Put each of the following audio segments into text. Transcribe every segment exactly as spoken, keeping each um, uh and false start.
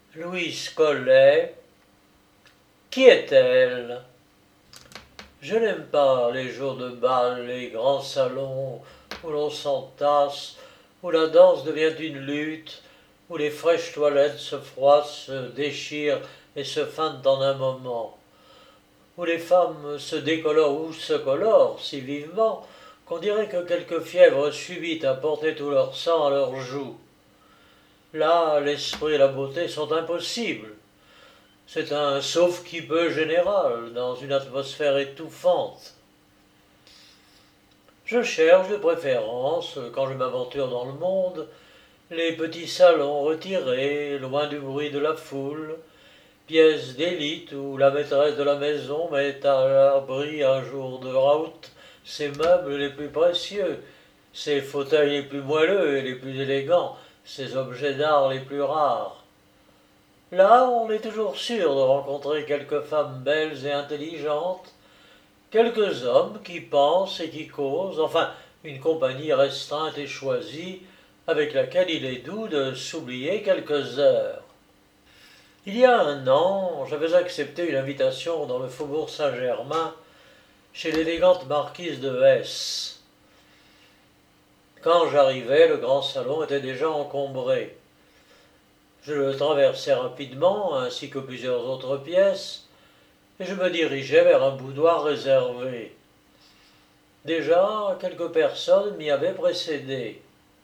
Louise Collet, qui est-elle? Je n'aime pas les jours de bal, les grands salons où l'on s'entasse, où la danse devient une lutte, où les fraîches toilettes se froissent, se déchirent et se fanent en un moment, où les femmes se décolorent ou se colorent si vivement qu'on dirait que quelque fièvre subite a porté tout leur sang à leurs joues. Là, l'esprit et la beauté sont impossibles. C'est un sauf-qui-peut général dans une atmosphère étouffante. Je cherche de préférence, quand je m'aventure dans le monde, les petits salons retirés, loin du bruit de la foule, pièces d'élite où la maîtresse de la maison met à l'abri un jour de rout ses meubles les plus précieux, ses fauteuils les plus moelleux et les plus élégants, ses objets d'art les plus rares. Là, on est toujours sûr de rencontrer quelques femmes belles et intelligentes, quelques hommes qui pensent et qui causent, enfin, une compagnie restreinte et choisie, avec laquelle il est doux de s'oublier quelques heures. Il y a un an, j'avais accepté une invitation dans le faubourg Saint-Germain, chez l'élégante marquise de Hesse. Quand j'arrivai, le grand salon était déjà encombré. Je le traversai rapidement, ainsi que plusieurs autres pièces, et je me dirigeai vers un boudoir réservé. Déjà, quelques personnes m'y avaient précédé.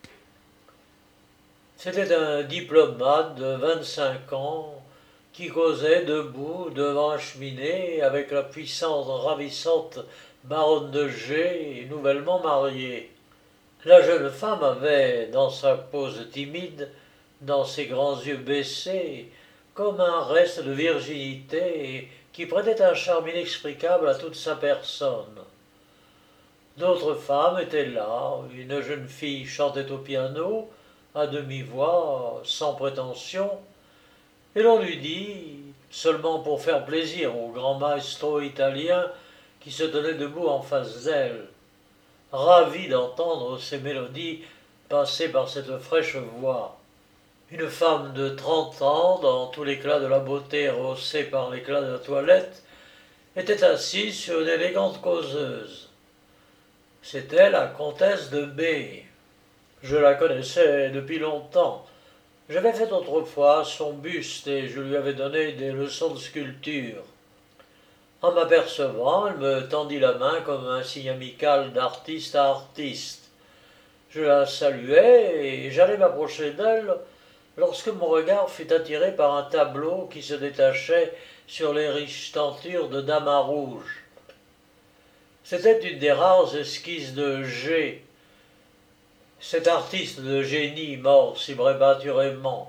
C'était un diplomate de vingt-cinq ans qui causait debout devant la cheminée avec la puissante, ravissante baronne de G, nouvellement mariée. La jeune femme avait, dans sa pose timide, dans ses grands yeux baissés, comme un reste de virginité qui prêtait un charme inexplicable à toute sa personne. D'autres femmes étaient là, une jeune fille chantait au piano, à demi-voix, sans prétention, et l'on lui dit, seulement pour faire plaisir au grand maestro italien qui se tenait debout en face d'elle, ravi d'entendre ces mélodies passer par cette fraîche voix. Une femme de trente ans, dans tout l'éclat de la beauté rehaussée par l'éclat de la toilette, était assise sur une élégante causeuse. C'était la comtesse de B. Je la connaissais depuis longtemps. J'avais fait autrefois son buste et je lui avais donné des leçons de sculpture. En m'apercevant, elle me tendit la main comme un signe amical d'artiste à artiste. Je la saluai et j'allais m'approcher d'elle lorsque mon regard fut attiré par un tableau qui se détachait sur les riches tentures de damas rouges. C'était une des rares esquisses de G, cet artiste de génie mort si prématurément.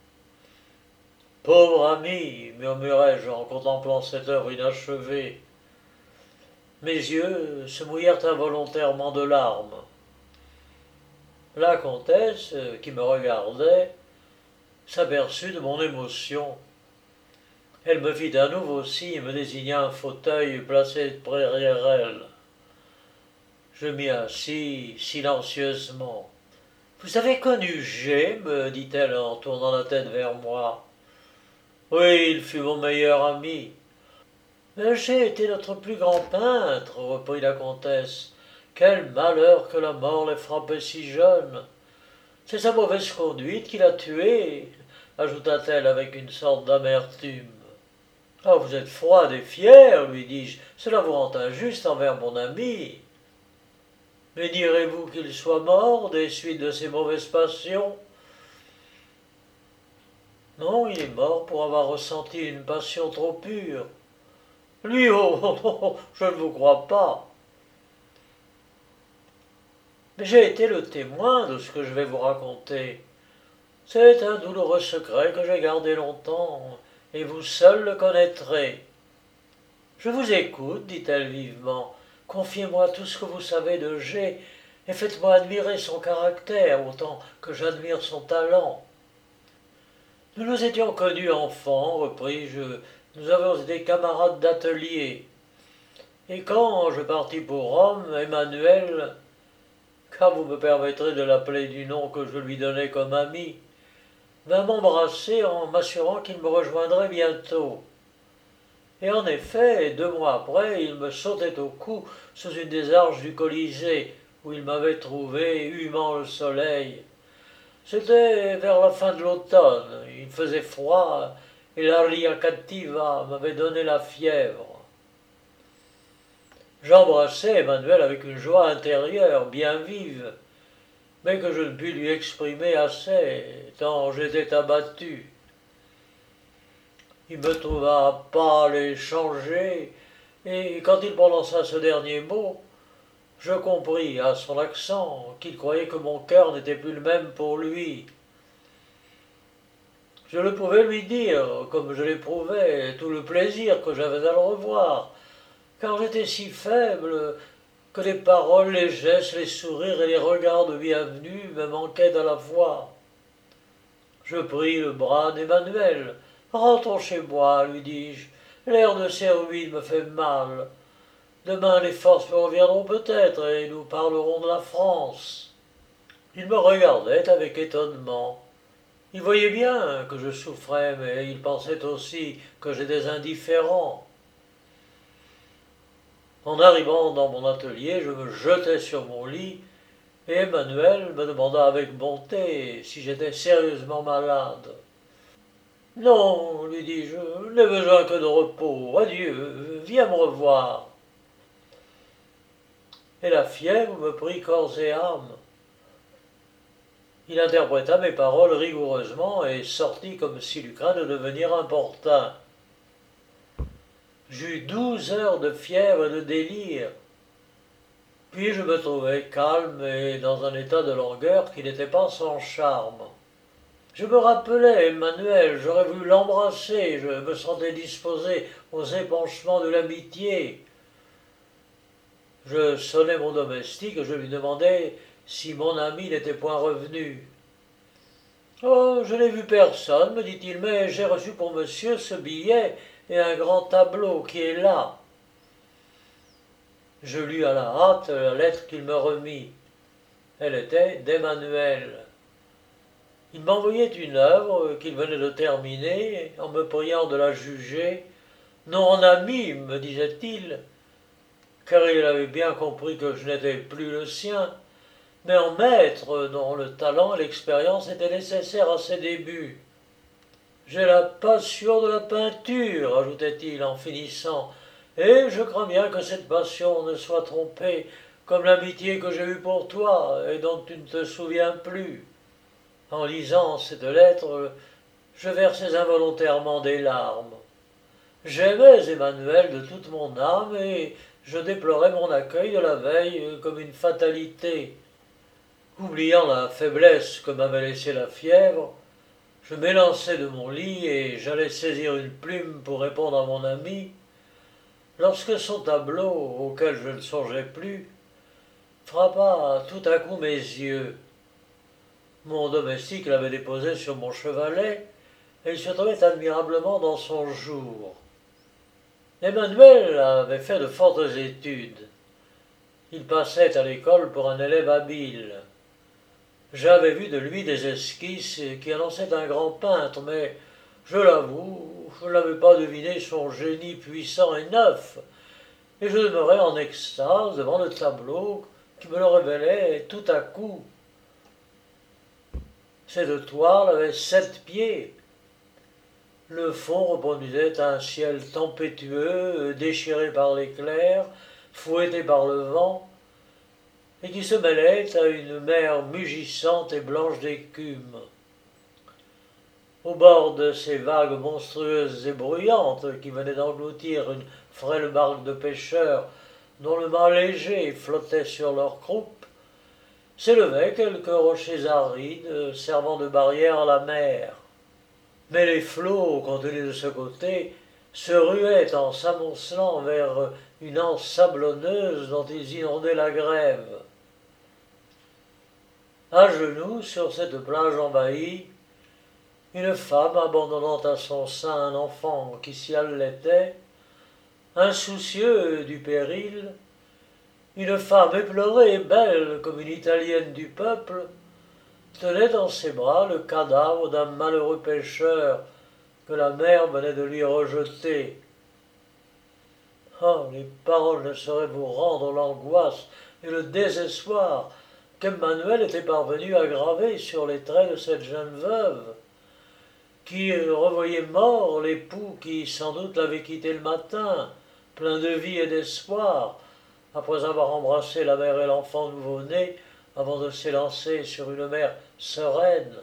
Pauvre ami, murmurai-je en contemplant cette œuvre inachevée. Mes yeux se mouillèrent involontairement de larmes. La comtesse, qui me regardait, s'aperçut de mon émotion. Elle me fit un nouveau signe et me désigna un fauteuil placé derrière elle. Je m'y assis silencieusement. « Vous avez connu G ?» me dit-elle en tournant la tête vers moi. « Oui, il fut mon meilleur ami. »« Mais G était notre plus grand peintre, » reprit la comtesse. « Quel malheur que la mort l'ait frappé si jeune. C'est sa mauvaise conduite qui l'a tué, ajouta-t-elle avec une sorte d'amertume. « Ah, vous êtes froide et fière, lui dis-je, cela vous rend injuste envers mon ami. Mais direz-vous qu'il soit mort des suites de ses mauvaises passions? Non, il est mort pour avoir ressenti une passion trop pure. Lui, oh, oh, oh, je ne vous crois pas. Mais j'ai été le témoin de ce que je vais vous raconter. C'est un douloureux secret que j'ai gardé longtemps, et vous seul le connaîtrez. Je vous écoute, dit-elle vivement. Confiez-moi tout ce que vous savez de G, et faites-moi admirer son caractère autant que j'admire son talent. Nous nous étions connus enfants, repris-je, nous avons été camarades d'atelier. Et quand je partis pour Rome, Emmanuel, car vous me permettrez de l'appeler du nom que je lui donnais comme ami, vint m'embrasser en m'assurant qu'il me rejoindrait bientôt. Et en effet, deux mois après, il me sautait au cou sous une des arches du Colisée, où il m'avait trouvé humant le soleil. C'était vers la fin de l'automne, il faisait froid, et l'aria cattiva m'avait donné la fièvre. J'embrassai Emmanuel avec une joie intérieure bien vive, mais que je ne pus lui exprimer assez, tant j'étais abattu. Il me trouva pâle et changé, et quand il prononça ce dernier mot, je compris à son accent qu'il croyait que mon cœur n'était plus le même pour lui. Je ne pouvais lui dire, comme je l'éprouvais, tout le plaisir que j'avais à le revoir, car j'étais si faible que les paroles, les gestes, les sourires et les regards de bienvenue me manquaient à la fois. Je pris le bras d'Emmanuel. Rentrons chez moi, lui dis-je. L'air de Serville me fait mal. Demain les forces me reviendront peut-être et nous parlerons de la France. Il me regardait avec étonnement. Il voyait bien que je souffrais, mais il pensait aussi que j'étais indifférent. En arrivant dans mon atelier, je me jetai sur mon lit et Emmanuel me demanda avec bonté si j'étais sérieusement malade. Non, lui dis-je, je n'ai besoin que de repos. Adieu, viens me revoir. Et la fièvre me prit corps et âme. Il interpréta mes paroles rigoureusement et sortit comme s'il eût craint de devenir importun. J'eus douze heures de fièvre et de délire. Puis je me trouvai calme et dans un état de langueur qui n'était pas sans charme. Je me rappelais Emmanuel, j'aurais voulu l'embrasser, je me sentais disposé aux épanchements de l'amitié. Je sonnai mon domestique et je lui demandai si mon ami n'était point revenu. Oh, je n'ai vu personne, me dit-il, mais j'ai reçu pour monsieur ce billet et un grand tableau qui est là. Je lus à la hâte la lettre qu'il me remit. Elle était d'Emmanuel. Il m'envoyait une œuvre qu'il venait de terminer en me priant de la juger, non en ami, me disait-il, car il avait bien compris que je n'étais plus le sien, mais en maître dont le talent et l'expérience étaient nécessaires à ses débuts. J'ai la passion de la peinture, ajoutait-il en finissant, et je crains bien que cette passion ne soit trompée, comme l'amitié que j'ai eue pour toi et dont tu ne te souviens plus. En lisant cette lettre, je versais involontairement des larmes. J'aimais Emmanuel de toute mon âme et je déplorais mon accueil de la veille comme une fatalité. Oubliant la faiblesse que m'avait laissée la fièvre, je m'élançai de mon lit et j'allais saisir une plume pour répondre à mon ami, lorsque son tableau, auquel je ne songeais plus, frappa tout à coup mes yeux. Mon domestique l'avait déposé sur mon chevalet et il se trouvait admirablement dans son jour. Emmanuel avait fait de fortes études. Il passait à l'école pour un élève habile. J'avais vu de lui des esquisses qui annonçaient un grand peintre, mais, je l'avoue, je n'avais pas deviné son génie puissant et neuf, et je demeurais en extase devant le tableau qui me le révélait tout à coup. Cette toile avait sept pieds. Le fond reproduisait un ciel tempétueux, déchiré par l'éclair, fouetté par le vent, et qui se mêlait à une mer mugissante et blanche d'écume. Au bord de ces vagues monstrueuses et bruyantes qui venaient d'engloutir une frêle barque de pêcheurs dont le mât léger flottait sur leur croupe, s'élevaient quelques rochers arides servant de barrière à la mer. Mais les flots, contenus de ce côté, se ruaient en s'amoncelant vers une anse sablonneuse dont ils inondaient la grève. À genoux, sur cette plage envahie, une femme abandonnant à son sein un enfant qui s'y allaitait, insoucieux du péril, une femme éplorée et belle comme une italienne du peuple, tenait dans ses bras le cadavre d'un malheureux pêcheur que la mer venait de lui rejeter. Oh, les paroles ne sauraient vous rendre l'angoisse et le désespoir qu'Emmanuel était parvenu à graver sur les traits de cette jeune veuve, qui revoyait mort l'époux qui sans doute l'avait quitté le matin, plein de vie et d'espoir, après avoir embrassé la mère et l'enfant nouveau-né avant de s'élancer sur une mer sereine.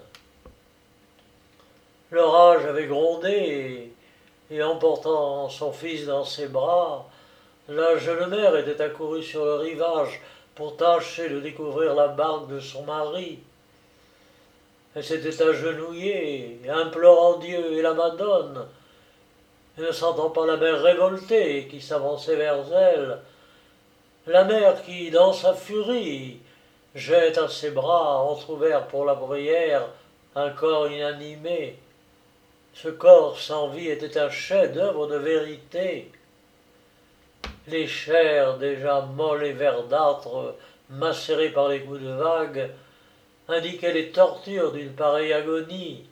L'orage avait grondé et, et emportant son fils dans ses bras, la jeune mère était accourue sur le rivage pour tâcher de découvrir la barque de son mari. Elle s'était agenouillée, implorant Dieu et la Madone, et ne sentant pas la mer révoltée qui s'avançait vers elle, la mer qui, dans sa furie, jette à ses bras entr'ouverts pour la prière un corps inanimé. Ce corps sans vie était un chef-d'œuvre de vérité. Les chairs déjà molles et verdâtres, macérées par les coups de vague, indiquaient les tortures d'une pareille agonie.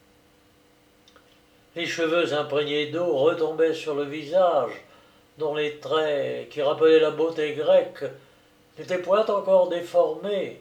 Les cheveux imprégnés d'eau retombaient sur le visage, dont les traits, qui rappelaient la beauté grecque, n'étaient point encore déformés.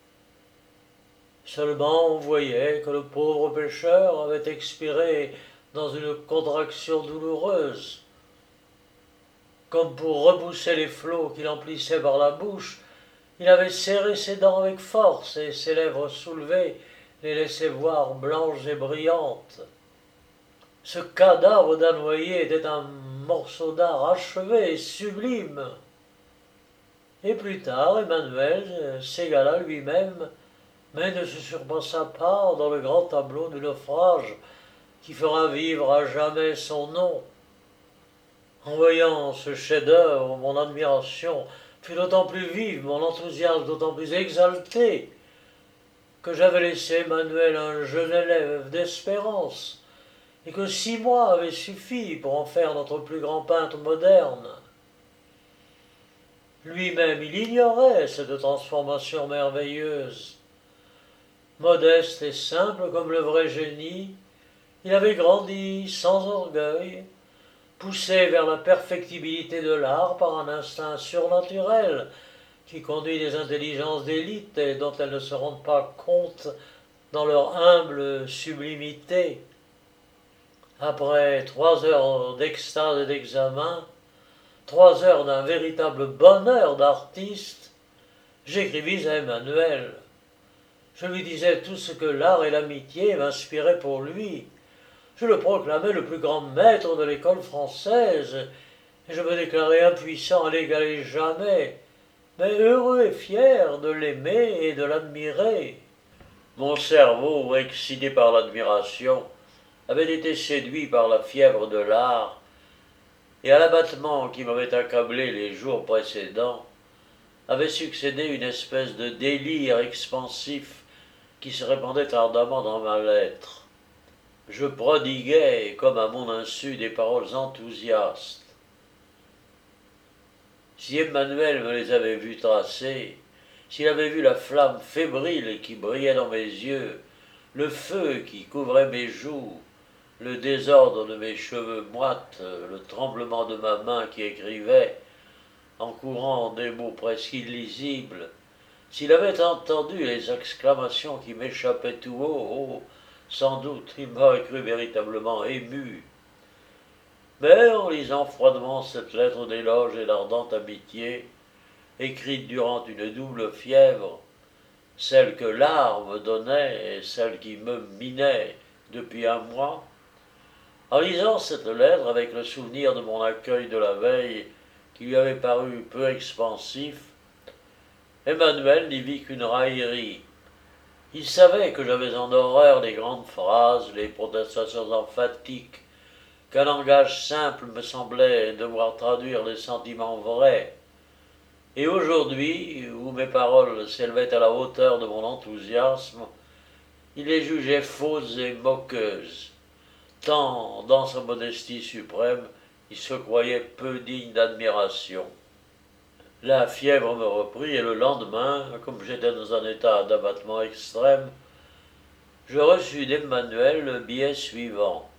Seulement on voyait que le pauvre pêcheur avait expiré dans une contraction douloureuse. Comme pour repousser les flots qui l'emplissaient par la bouche, il avait serré ses dents avec force et ses lèvres soulevées les laissaient voir blanches et brillantes. Ce cadavre d'un noyé était un morceau d'art achevé et sublime. Et plus tard, Emmanuel s'égala lui-même, mais ne se surpassa pas dans le grand tableau du naufrage qui fera vivre à jamais son nom. En voyant ce chef-d'œuvre, mon admiration fut d'autant plus vive, mon enthousiasme d'autant plus exalté, que j'avais laissé Emmanuel un jeune élève d'espérance, et que six mois avaient suffi pour en faire notre plus grand peintre moderne. Lui-même, il ignorait cette transformation merveilleuse. Modeste et simple comme le vrai génie, il avait grandi sans orgueil, poussé vers la perfectibilité de l'art par un instinct surnaturel qui conduit des intelligences d'élite et dont elles ne se rendent pas compte dans leur humble sublimité. Après trois heures d'extase et d'examen, trois heures d'un véritable bonheur d'artiste, j'écrivis à Emmanuel. Je lui disais tout ce que l'art et l'amitié m'inspiraient pour lui. Je le proclamais le plus grand maître de l'école française, et je me déclarais impuissant à l'égaler jamais, mais heureux et fier de l'aimer et de l'admirer. Mon cerveau, excité par l'admiration, avait été séduit par la fièvre de l'art, et à l'abattement qui m'avait accablé les jours précédents, avait succédé une espèce de délire expansif qui se répandait ardemment dans ma lettre. Je prodiguais, comme à mon insu, des paroles enthousiastes. Si Emmanuel me les avait vues tracer, s'il avait vu la flamme fébrile qui brillait dans mes yeux, le feu qui couvrait mes joues, le désordre de mes cheveux moites, le tremblement de ma main qui écrivait, en courant des mots presque illisibles, s'il avait entendu les exclamations qui m'échappaient tout haut, oh, sans doute il m'aurait cru véritablement ému. Mais en lisant froidement cette lettre d'éloge et d'ardente amitié, écrite durant une double fièvre, celle que l'art me donnait et celle qui me minait depuis un mois, en lisant cette lettre avec le souvenir de mon accueil de la veille qui lui avait paru peu expansif, Emmanuel n'y vit qu'une raillerie. Il savait que j'avais en horreur les grandes phrases, les protestations emphatiques, qu'un langage simple me semblait devoir traduire les sentiments vrais. Et aujourd'hui, où mes paroles s'élevaient à la hauteur de mon enthousiasme, il les jugeait fausses et moqueuses, tant, dans sa modestie suprême, il se croyait peu digne d'admiration. La fièvre me reprit, et le lendemain, comme j'étais dans un état d'abattement extrême, je reçus d'Emmanuel le billet suivant.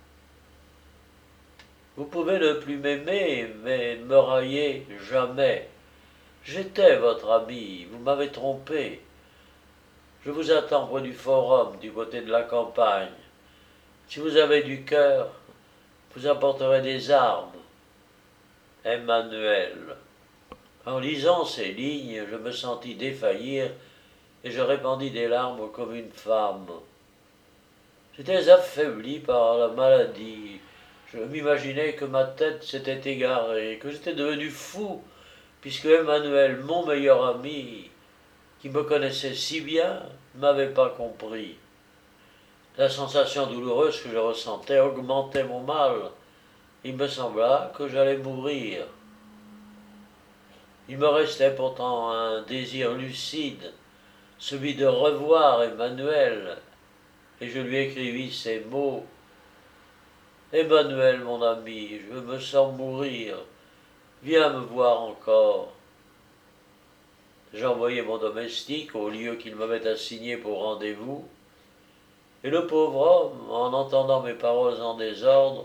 Vous pouvez ne plus m'aimer, mais me railler jamais. J'étais votre ami, vous m'avez trompé. Je vous attends près du forum, du côté de la campagne. Si vous avez du cœur, vous apporterez des armes. Emmanuel. En lisant ces lignes, je me sentis défaillir et je répandis des larmes comme une femme. J'étais affaibli par la maladie. Je m'imaginais que ma tête s'était égarée, que j'étais devenu fou, puisque Emmanuel, mon meilleur ami, qui me connaissait si bien, ne m'avait pas compris. La sensation douloureuse que je ressentais augmentait mon mal. Il me sembla que j'allais mourir. Il me restait pourtant un désir lucide, celui de revoir Emmanuel, et je lui écrivis ces mots. Emmanuel, mon ami, je me sens mourir, viens me voir encore. J'envoyai mon domestique au lieu qu'il m'avait assigné pour rendez-vous, et le pauvre homme, en entendant mes paroles en désordre,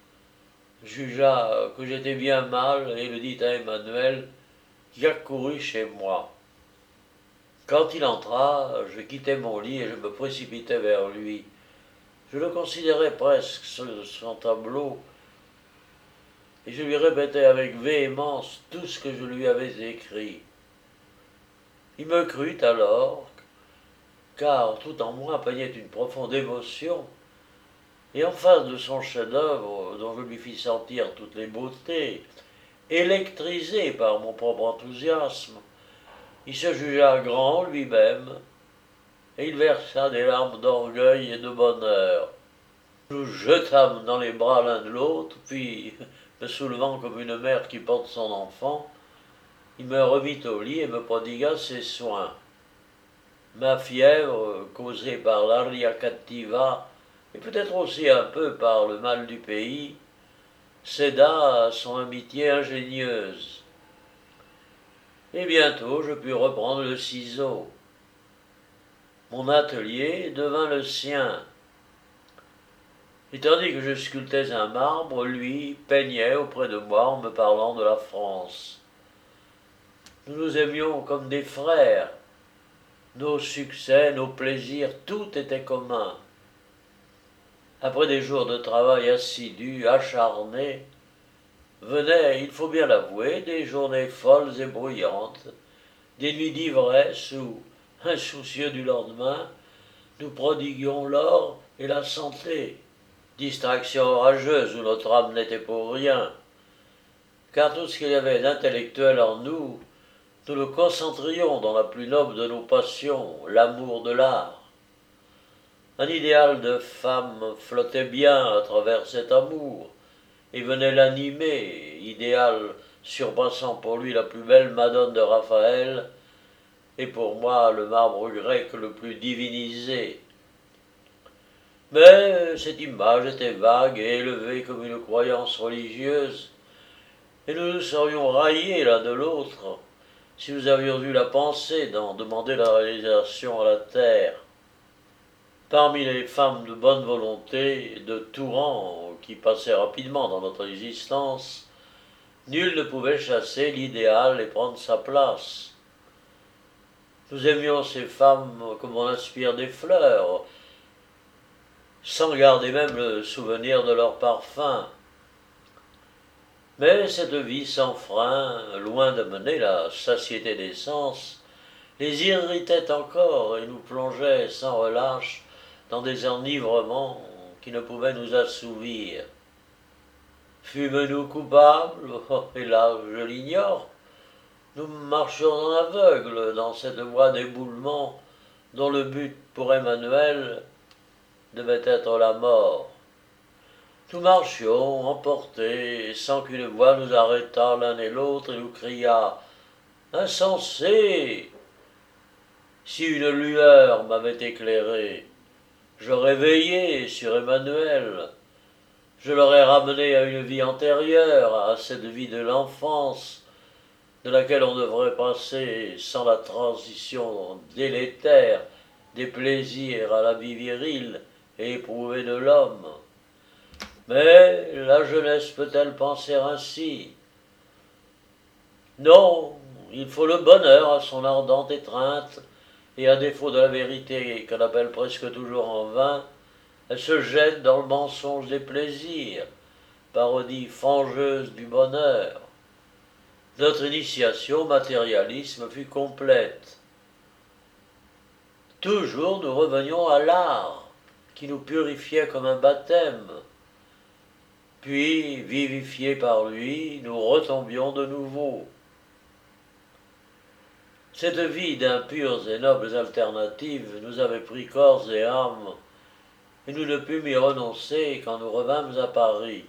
jugea que j'étais bien mal et le dit à Emmanuel, qui accourut chez moi. Quand il entra, je quittai mon lit et je me précipitai vers lui. Je le considérais presque sur son tableau, et je lui répétais avec véhémence tout ce que je lui avais écrit. Il me crut alors, car tout en moi peignait une profonde émotion, et en face de son chef-d'œuvre, dont je lui fis sentir toutes les beautés, électrisé par mon propre enthousiasme, il se jugea grand lui-même, et il versa des larmes d'orgueil et de bonheur. Nous jetâmes dans les bras l'un de l'autre, puis, me soulevant comme une mère qui porte son enfant, il me remit au lit et me prodigua ses soins. Ma fièvre, causée par l'aria cattiva, et peut-être aussi un peu par le mal du pays, céda à son amitié ingénieuse. Et bientôt je pus reprendre le ciseau. Mon atelier devint le sien. Et tandis que je sculptais un marbre, lui peignait auprès de moi en me parlant de la France. Nous nous aimions comme des frères. Nos succès, nos plaisirs, tout était commun. Après des jours de travail assidu, acharné, venaient, il faut bien l'avouer, des journées folles et bruyantes, des nuits d'ivresse où, insoucieux du lendemain, nous prodiguions l'or et la santé, distraction orageuse où notre âme n'était pour rien, car tout ce qu'il y avait d'intellectuel en nous, nous le concentrions dans la plus noble de nos passions, l'amour de l'art. Un idéal de femme flottait bien à travers cet amour, et venait l'animer, idéal surpassant pour lui la plus belle Madone de Raphaël, et pour moi le marbre grec le plus divinisé. Mais cette image était vague et élevée comme une croyance religieuse, et nous nous serions raillés l'un de l'autre si nous avions eu la pensée d'en demander la réalisation à la terre. Parmi les femmes de bonne volonté, de tout rang, qui passaient rapidement dans notre existence, nul ne pouvait chasser l'idéal et prendre sa place. Nous aimions ces femmes comme on inspire des fleurs, sans garder même le souvenir de leur parfum. Mais cette vie sans frein, loin d'amener la satiété des sens, les irritait encore et nous plongeait sans relâche dans des enivrements qui ne pouvaient nous assouvir. Fûmes-nous coupables? Oh, hélas, je l'ignore. Nous marchions en aveugle dans cette voie d'éboulement dont le but pour Emmanuel devait être la mort. Nous marchions emportés sans qu'une voix nous arrêtât l'un et l'autre et nous cria « Insensé !» Si une lueur m'avait éclairé, j'aurais veillé sur Emmanuel, je l'aurais ramené à une vie antérieure, à cette vie de l'enfance, de laquelle on devrait passer sans la transition délétère des plaisirs à la vie virile et éprouvée de l'homme. Mais la jeunesse peut-elle penser ainsi? Non, il faut le bonheur à son ardente étreinte, et à défaut de la vérité qu'elle appelle presque toujours en vain, elle se jette dans le mensonge des plaisirs, parodie fangeuse du bonheur. Notre initiation au matérialisme fut complète. Toujours nous revenions à l'art, qui nous purifiait comme un baptême. Puis, vivifiés par lui, nous retombions de nouveau. Cette vie d'impures et nobles alternatives nous avait pris corps et âme, et nous ne pûmes y renoncer quand nous revînmes à Paris.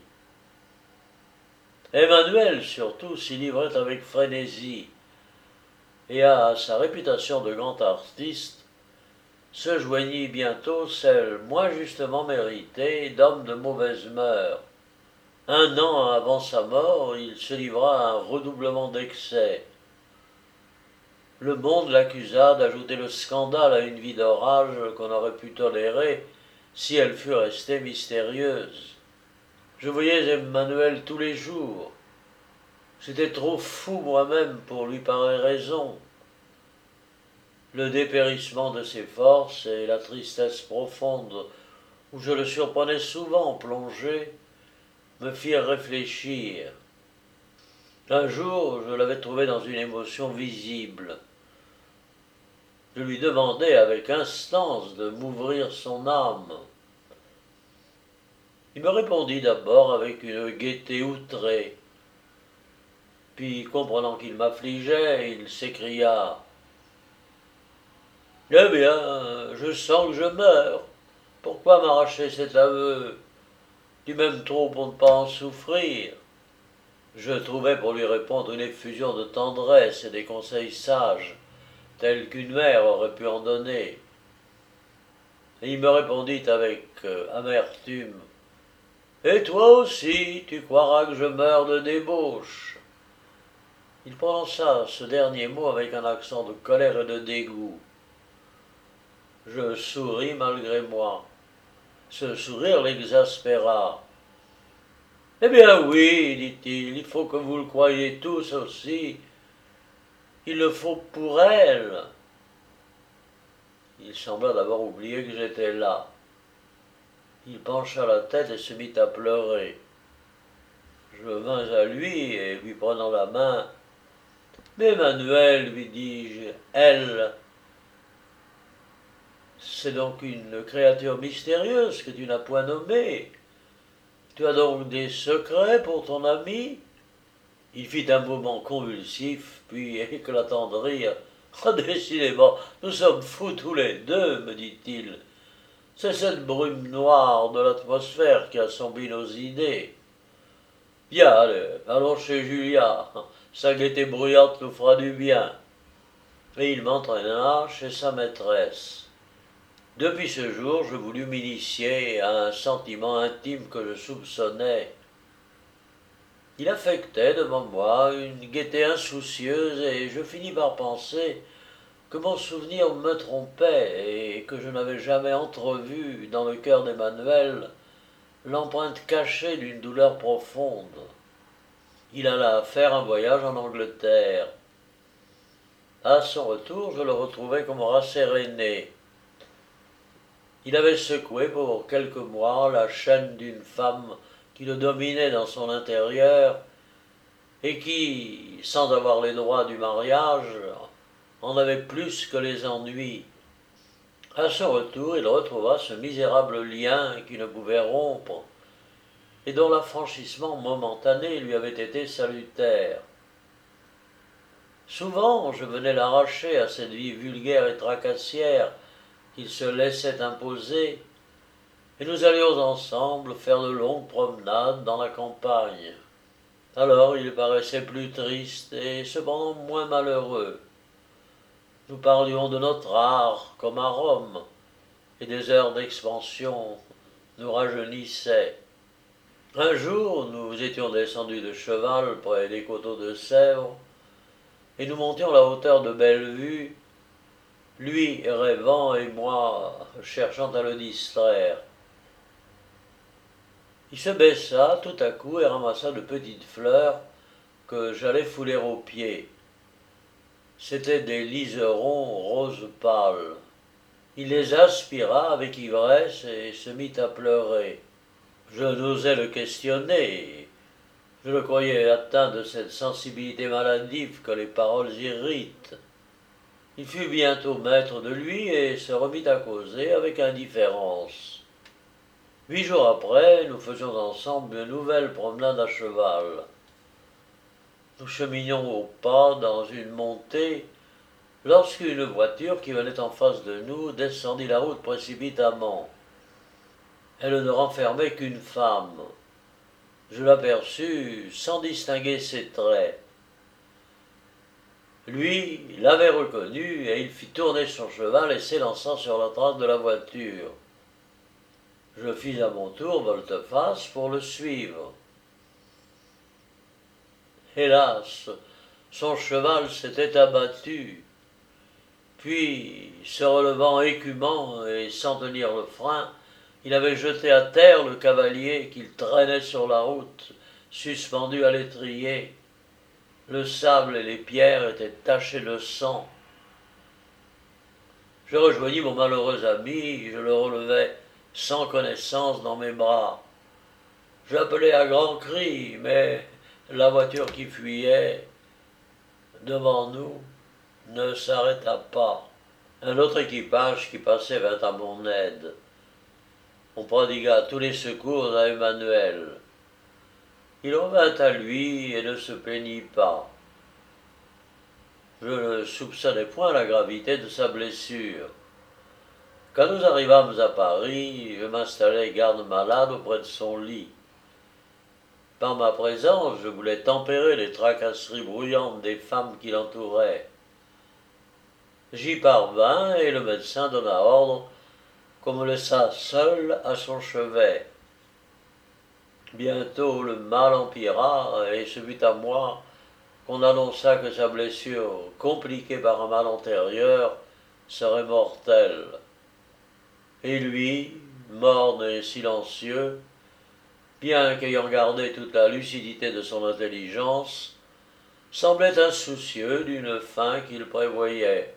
Emmanuel, surtout, s'y livrait avec frénésie, et à sa réputation de grand artiste se joignit bientôt celle, moins justement méritée, d'homme de mauvaise mœurs. Un an avant sa mort, il se livra à un redoublement d'excès. Le monde l'accusa d'ajouter le scandale à une vie d'orage qu'on aurait pu tolérer si elle fût restée mystérieuse. Je voyais Emmanuel tous les jours. J'étais trop fou moi-même pour lui parer raison. Le dépérissement de ses forces et la tristesse profonde où je le surprenais souvent plongé me firent réfléchir. Un jour, je l'avais trouvé dans une émotion visible. Je lui demandai avec instance de m'ouvrir son âme. Il me répondit d'abord avec une gaieté outrée. Puis, comprenant qu'il m'affligeait, il s'écria « Eh bien, je sens que je meurs. Pourquoi m'arracher cet aveu? Tu m'aimes trop pour ne pas en souffrir. » Je trouvais pour lui répondre une effusion de tendresse et des conseils sages, tels qu'une mère aurait pu en donner. Et il me répondit avec euh, amertume « Et toi aussi, tu croiras que je meurs de débauche. » Il prononça ce dernier mot avec un accent de colère et de dégoût. Je souris malgré moi. Ce sourire l'exaspéra. « Eh bien oui, dit-il, il faut que vous le croyiez tous aussi. Il le faut pour elle. » Il sembla d'abord oublier que j'étais là. Il pencha la tête et se mit à pleurer. Je vins à lui et lui prenant la main, « Mais Emmanuel, lui dis-je, elle, c'est donc une créature mystérieuse que tu n'as point nommée. Tu as donc des secrets pour ton ami ?» Il fit un mouvement convulsif, puis éclatant de rire. « Ah, décidément, nous sommes fous tous les deux, me dit-il. C'est cette brume noire de l'atmosphère qui assombrit nos idées. Bien, allez, allons chez Julia, sa gaieté bruyante nous fera du bien. » Et il m'entraîna chez sa maîtresse. Depuis ce jour, je voulus m'initier à un sentiment intime que je soupçonnais. Il affectait devant moi une gaieté insoucieuse et je finis par penser que mon souvenir me trompait et que je n'avais jamais entrevu dans le cœur d'Emmanuel l'empreinte cachée d'une douleur profonde. Il alla faire un voyage en Angleterre. À son retour, je le retrouvai comme rasséréné. Il avait secoué pour quelques mois la chaîne d'une femme qui le dominait dans son intérieur et qui, sans avoir les droits du mariage, en avait plus que les ennuis. À son retour, il retrouva ce misérable lien qui ne pouvait rompre et dont l'affranchissement momentané lui avait été salutaire. Souvent, je venais l'arracher à cette vie vulgaire et tracassière qu'il se laissait imposer, et nous allions ensemble faire de longues promenades dans la campagne. Alors il paraissait plus triste et cependant moins malheureux. Nous parlions de notre art comme à Rome, et des heures d'expansion nous rajeunissaient. Un jour, nous étions descendus de cheval près des coteaux de Sèvres, et nous montions la hauteur de Bellevue, lui rêvant et moi cherchant à le distraire. Il se baissa tout à coup et ramassa de petites fleurs que j'allais fouler aux pieds. C'étaient des liserons rose pâle. Il les aspira avec ivresse et se mit à pleurer. Je n'osais le questionner. Je le croyais atteint de cette sensibilité maladive que les paroles irritent. Il fut bientôt maître de lui et se remit à causer avec indifférence. Huit jours après, nous faisions ensemble une nouvelle promenade à cheval. Nous cheminions au pas dans une montée lorsqu'une voiture qui venait en face de nous descendit la route précipitamment. Elle ne renfermait qu'une femme. Je l'aperçus sans distinguer ses traits. Lui l'avait reconnu et il fit tourner son cheval et s'élança sur la trace de la voiture. Je fis à mon tour volte-face pour le suivre. Hélas, son cheval s'était abattu. Puis, se relevant écumant et sans tenir le frein, il avait jeté à terre le cavalier qu'il traînait sur la route, suspendu à l'étrier. Le sable et les pierres étaient tachés de sang. Je rejoignis mon malheureux ami, je le relevai sans connaissance dans mes bras. J'appelai à grands cris, mais la voiture qui fuyait devant nous ne s'arrêta pas. Un autre équipage qui passait vint à mon aide. On prodigua tous les secours à Emmanuel. Il revint à lui et ne se plaignit pas. Je ne soupçonnais point la gravité de sa blessure. Quand nous arrivâmes à Paris, je m'installai garde-malade auprès de son lit. Par ma présence, je voulais tempérer les tracasseries bruyantes des femmes qui l'entouraient. J'y parvins et le médecin donna ordre qu'on me laissât seul à son chevet. Bientôt le mal empira et ce fut à moi qu'on annonça que sa blessure, compliquée par un mal antérieur, serait mortelle. Et lui, morne et silencieux, bien qu'ayant gardé toute la lucidité de son intelligence, semblait insoucieux d'une fin qu'il prévoyait.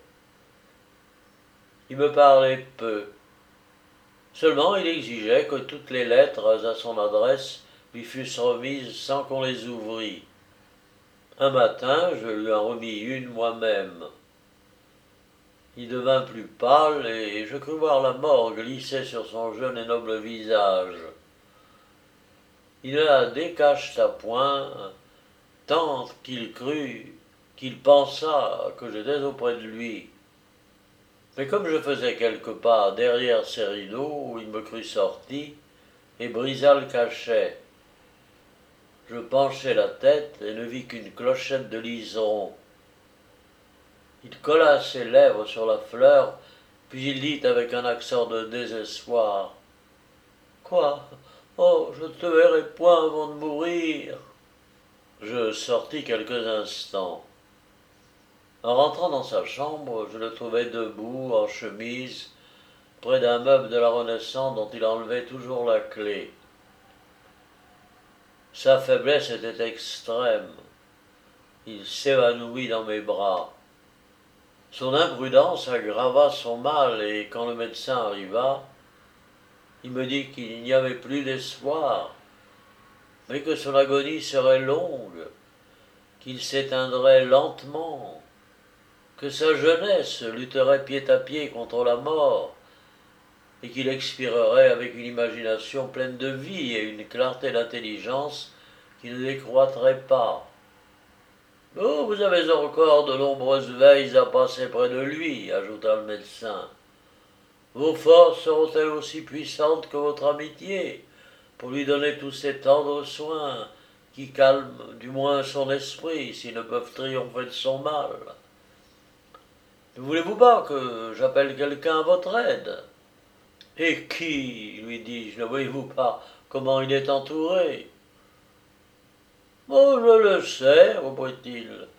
Il me parlait peu. Seulement il exigeait que toutes les lettres à son adresse lui fussent remises sans qu'on les ouvrît. Un matin, je lui en remis une moi-même. Il devint plus pâle et je crus voir la mort glisser sur son jeune et noble visage. Il ne la décacheta point, tant qu'il crut, qu'il pensa que j'étais auprès de lui. Mais comme je faisais quelques pas derrière ses rideaux, il me crut sorti et brisa le cachet. Je penchai la tête et ne vis qu'une clochette de liseron. Il colla ses lèvres sur la fleur, puis il dit avec un accent de désespoir : « Quoi ? Oh, je ne te verrai point avant de mourir !» Je sortis quelques instants. En rentrant dans sa chambre, je le trouvai debout, en chemise, près d'un meuble de la Renaissance dont il enlevait toujours la clé. Sa faiblesse était extrême. Il s'évanouit dans mes bras. Son imprudence aggrava son mal et quand le médecin arriva, il me dit qu'il n'y avait plus d'espoir, mais que son agonie serait longue, qu'il s'éteindrait lentement, que sa jeunesse lutterait pied à pied contre la mort, et qu'il expirerait avec une imagination pleine de vie et une clarté d'intelligence qui ne décroîtrait pas. « Oh, vous avez encore de nombreuses veilles à passer près de lui, » ajouta le médecin. « Vos forces seront-elles aussi puissantes que votre amitié pour lui donner tous ces tendres soins qui calment du moins son esprit s'ils ne peuvent triompher de son mal? Ne voulez-vous pas que j'appelle quelqu'un à votre aide ? » « Et qui, lui dis-je, ne voyez-vous pas comment il est entouré ? » « Oh, je le sais, reprit-il.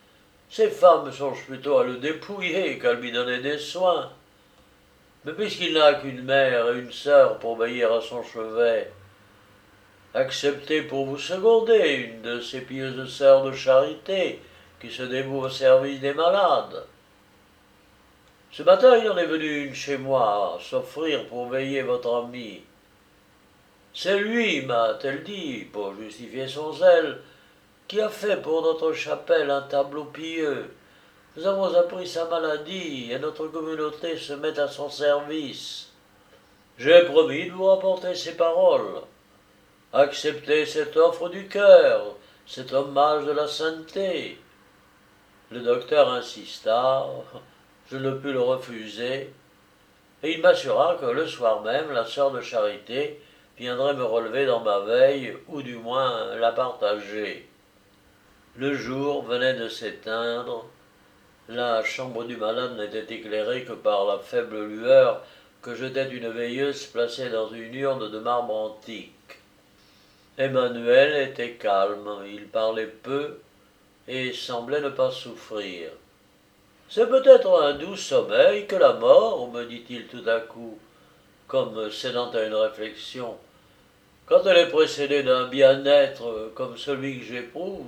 Ces femmes songent plutôt à le dépouiller qu'à lui donner des soins. Mais puisqu'il n'a qu'une mère et une sœur pour veiller à son chevet, acceptez pour vous seconder une de ces pieuses sœurs de charité qui se dévouent au service des malades. Ce matin, il en est venu une chez moi, s'offrir pour veiller votre ami. C'est lui, m'a-t-elle dit, pour justifier son zèle, qui a fait pour notre chapelle un tableau pieux. Nous avons appris sa maladie et notre communauté se met à son service. J'ai promis de vous rapporter ces paroles. Acceptez cette offre du cœur, cet hommage de la sainteté. Le docteur insista, je ne pus le refuser, et il m'assura que le soir même, la sœur de charité viendrait me relever dans ma veille, ou du moins la partager. Le jour venait de s'éteindre. La chambre du malade n'était éclairée que par la faible lueur que jetait une veilleuse placée dans une urne de marbre antique. Emmanuel était calme, il parlait peu et semblait ne pas souffrir. « C'est peut-être un doux sommeil que la mort, me dit-il tout à coup, comme cédant à une réflexion, quand elle est précédée d'un bien-être comme celui que j'éprouve.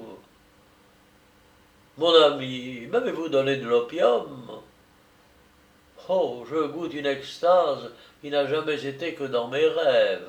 Mon ami, m'avez-vous donné de l'opium? Oh, je goûte une extase qui n'a jamais été que dans mes rêves.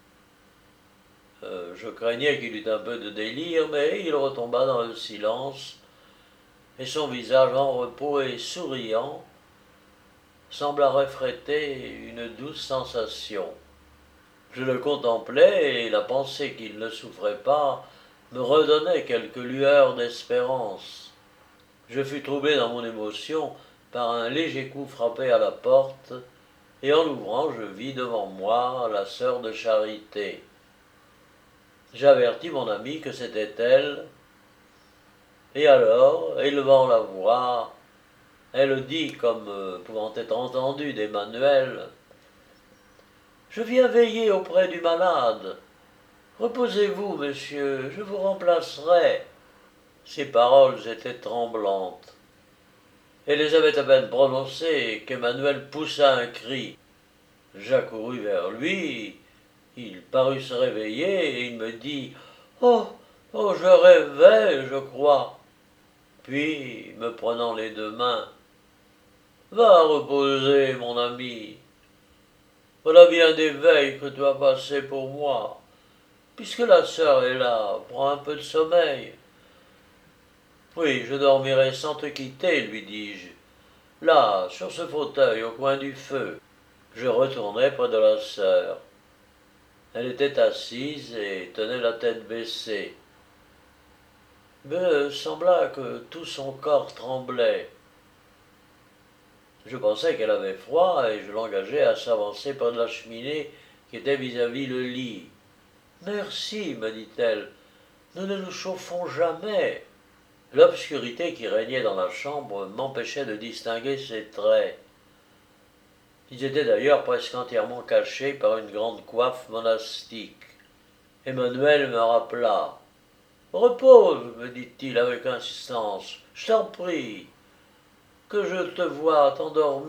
Euh, je craignais qu'il eût un peu de délire, mais il retomba dans le silence, et son visage en repos et souriant sembla refléter une douce sensation. Je le contemplais, et la pensée qu'il ne souffrait pas me redonnait quelques lueurs d'espérance. Je fus troublé dans mon émotion par un léger coup frappé à la porte, et en l'ouvrant, je vis devant moi la sœur de charité. J'avertis mon ami que c'était elle, et alors, élevant la voix, elle dit, comme euh, pouvant être entendue d'Emmanuel, « Je viens veiller auprès du malade. Reposez-vous, monsieur, je vous remplacerai. » Ces paroles étaient tremblantes. Elle les avait à peine prononcées qu'Emmanuel poussa un cri. J'accourus vers lui, il parut se réveiller et il me dit « Oh, oh, je rêvais, je crois. » Puis, me prenant les deux mains, « Va reposer, mon ami. Voilà bien des veilles que tu as passées pour moi. Puisque la sœur est là, prends un peu de sommeil. » « Oui, je dormirai sans te quitter, lui dis-je. Là, sur ce fauteuil, au coin du feu. » Je retournai près de la sœur. Elle était assise et tenait la tête baissée. Il me sembla que tout son corps tremblait. Je pensais qu'elle avait froid et je l'engageai à s'avancer près de la cheminée qui était vis-à-vis le lit. « Merci, me dit-elle, nous ne nous chauffons jamais. » L'obscurité qui régnait dans la chambre m'empêchait de distinguer ses traits. Ils étaient d'ailleurs presque entièrement cachés par une grande coiffe monastique. Emmanuel me rappela. « Repose, me dit-il avec insistance, je t'en prie, que je te vois t'endormir. »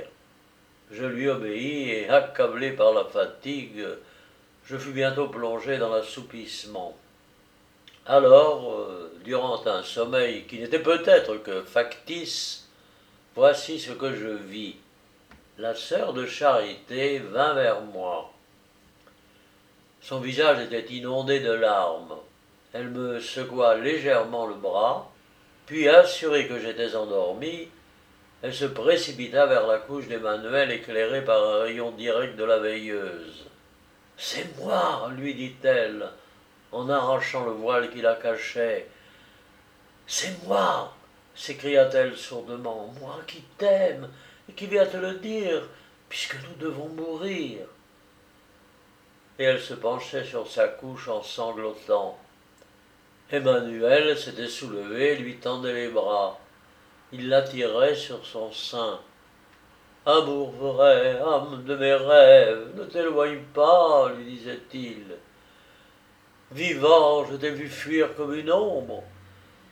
Je lui obéis et, accablé par la fatigue, je fus bientôt plongé dans l'assoupissement. Alors, euh, durant un sommeil qui n'était peut-être que factice, voici ce que je vis. La sœur de charité vint vers moi. Son visage était inondé de larmes. Elle me secoua légèrement le bras, puis, assurée que j'étais endormi, elle se précipita vers la couche d'Emmanuel éclairée par un rayon direct de la veilleuse. « C'est moi, lui dit-elle, en arrachant le voile qui la cachait. « C'est moi, s'écria-t-elle sourdement, moi qui t'aime et qui viens te le dire, puisque nous devons mourir. » Et elle se penchait sur sa couche en sanglotant. Emmanuel s'était soulevé et lui tendait les bras. Il l'attirait sur son sein. « Amour vrai, âme de mes rêves, ne t'éloigne pas, lui disait-il. Vivant, je t'ai vu fuir comme une ombre.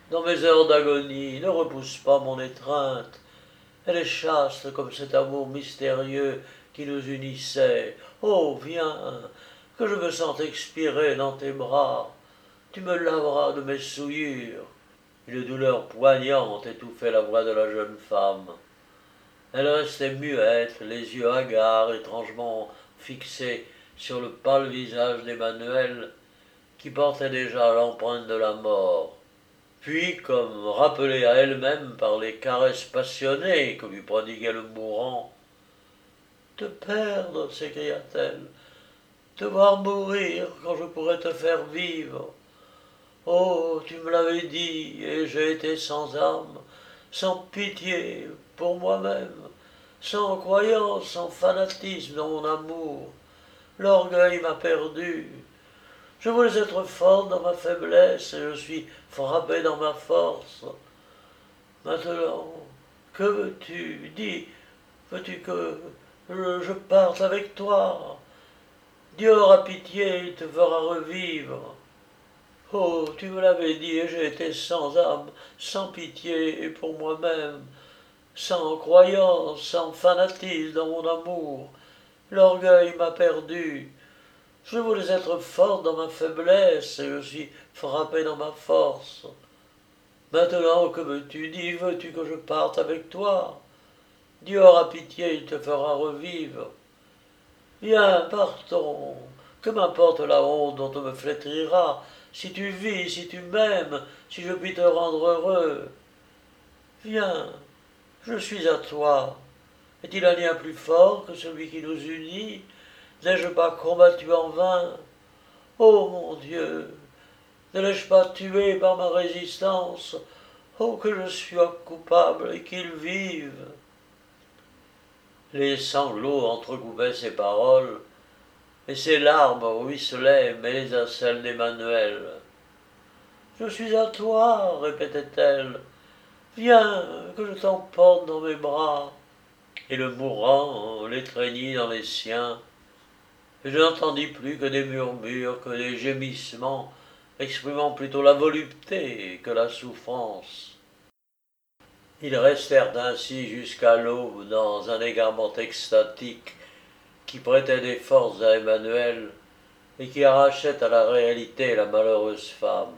dans mes heures d'agonie, ne repousse pas mon étreinte. Elle est chaste comme cet amour mystérieux qui nous unissait. Oh, viens, que je me sente expirer dans tes bras. Tu me laveras de mes souillures. Une douleur poignante étouffait la voix de la jeune femme. Elle restait muette, les yeux hagards, étrangement fixés sur le pâle visage d'Emmanuel, qui portait déjà l'empreinte de la mort. Puis, comme rappelée à elle-même par les caresses passionnées que lui prodiguait le mourant, « Te perdre, s'écria-t-elle, te voir mourir quand je pourrais te faire vivre. Oh, tu me l'avais dit, et j'ai été sans âme, sans pitié pour moi-même, sans croyance, sans fanatisme dans mon amour. L'orgueil m'a perdu. Je voulais être forte dans ma faiblesse, et je suis frappé dans ma force. Maintenant, que veux-tu? Dis, veux-tu que je, je parte avec toi? Dieu aura pitié, il te fera revivre. Oh, tu me l'avais dit, et j'ai été sans âme, sans pitié, et pour moi-même, sans croyance, sans fanatisme dans mon amour. L'orgueil m'a perdu. Je voulais être forte dans ma faiblesse, et je suis frappé dans ma force. Maintenant, que veux-tu? Dis, veux-tu que je parte avec toi? Dieu aura pitié, il te fera revivre. Viens, partons. Que m'importe la honte dont on me flétrira, si tu vis, si tu m'aimes, si je puis te rendre heureux. Viens, je suis à toi. Est-il un lien plus fort que celui qui nous unit? N'ai-je pas combattu en vain? Oh mon Dieu, ne l'ai-je pas tué par ma résistance? Oh, que je sois coupable et qu'il vive. Les sanglots entrecoupaient ses paroles, et ses larmes ruisselaient mêlées à celles d'Emmanuel. Je suis à toi, répétait-elle. Viens, que je t'emporte dans mes bras. Et le mourant l'étreignit dans les siens. Et je n'entendis plus que des murmures, que des gémissements, exprimant plutôt la volupté que la souffrance. Ils restèrent ainsi jusqu'à l'aube dans un égarement extatique qui prêtait des forces à Emmanuel et qui arrachait à la réalité la malheureuse femme.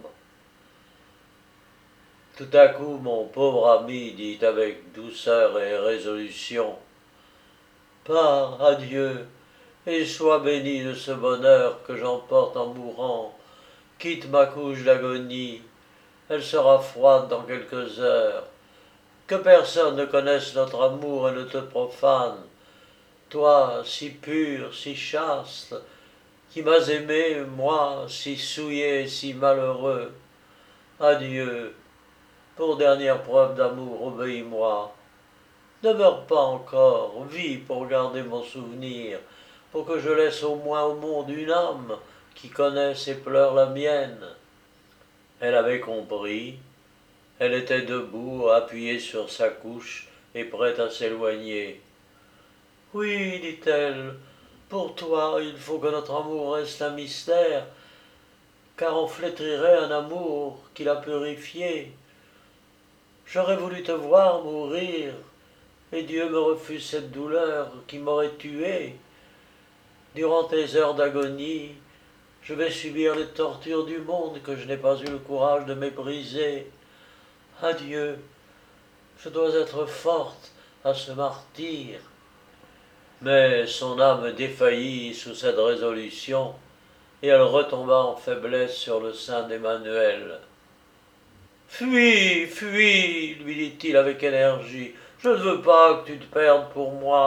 Tout à coup, mon pauvre ami dit avec douceur et résolution, « Pars, adieu, et sois béni de ce bonheur que j'emporte en mourant. Quitte ma couche d'agonie, elle sera froide dans quelques heures. Que personne ne connaisse notre amour et ne te profane. Toi, si pur, si chaste, qui m'as aimé, moi, si souillé, si malheureux. Adieu, pour dernière preuve d'amour, obéis-moi. Ne meurs pas encore, vis pour garder mon souvenir, pour que je laisse au moins au monde une âme qui connaisse et pleure la mienne. » Elle avait compris. Elle était debout, appuyée sur sa couche et prête à s'éloigner. « Oui, dit-elle, pour toi, il faut que notre amour reste un mystère, car on flétrirait un amour qui l'a purifié. J'aurais voulu te voir mourir, et Dieu me refuse cette douleur qui m'aurait tué. Durant tes heures d'agonie, je vais subir les tortures du monde que je n'ai pas eu le courage de mépriser. Adieu, je dois être forte à ce martyre. » Mais son âme défaillit sous cette résolution, et elle retomba en faiblesse sur le sein d'Emmanuel. « Fuis, fuis, lui dit-il avec énergie, je ne veux pas que tu te perdes pour moi. »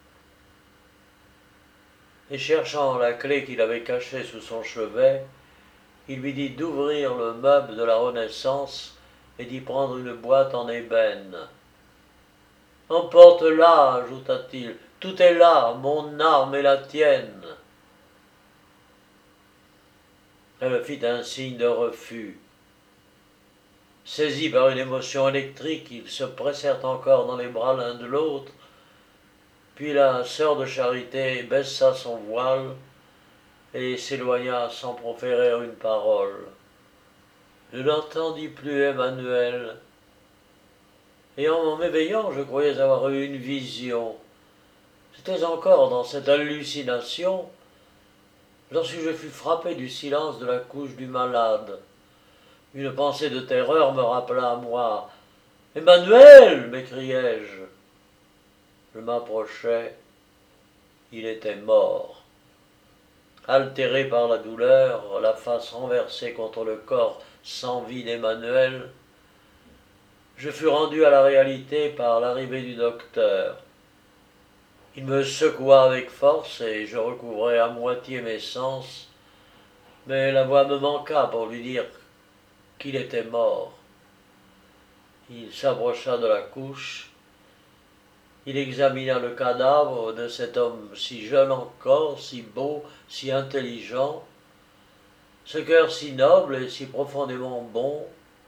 Et cherchant la clé qu'il avait cachée sous son chevet, il lui dit d'ouvrir le meuble de la Renaissance et d'y prendre une boîte en ébène. « Emporte-la, ajouta-t-il, tout est là, mon âme et la tienne. » Elle fit un signe de refus. Saisis par une émotion électrique, ils se pressèrent encore dans les bras l'un de l'autre, puis la sœur de charité baissa son voile et s'éloigna sans proférer une parole. Je n'entendis plus Emmanuel, et en m'éveillant, je croyais avoir eu une vision. J'étais encore dans cette hallucination lorsque je fus frappé du silence de la couche du malade. Une pensée de terreur me rappela à moi. « Emmanuel !» m'écriai-je. Je m'approchai. Il était mort. Altéré par la douleur, la face renversée contre le corps sans vie d'Emmanuel, je fus rendu à la réalité par l'arrivée du docteur. Il me secoua avec force et je recouvrai à moitié mes sens, mais la voix me manqua pour lui dire qu'il était mort. Il s'approcha de la couche, il examina le cadavre de cet homme si jeune encore, si beau, si intelligent, ce cœur si noble et si profondément bon,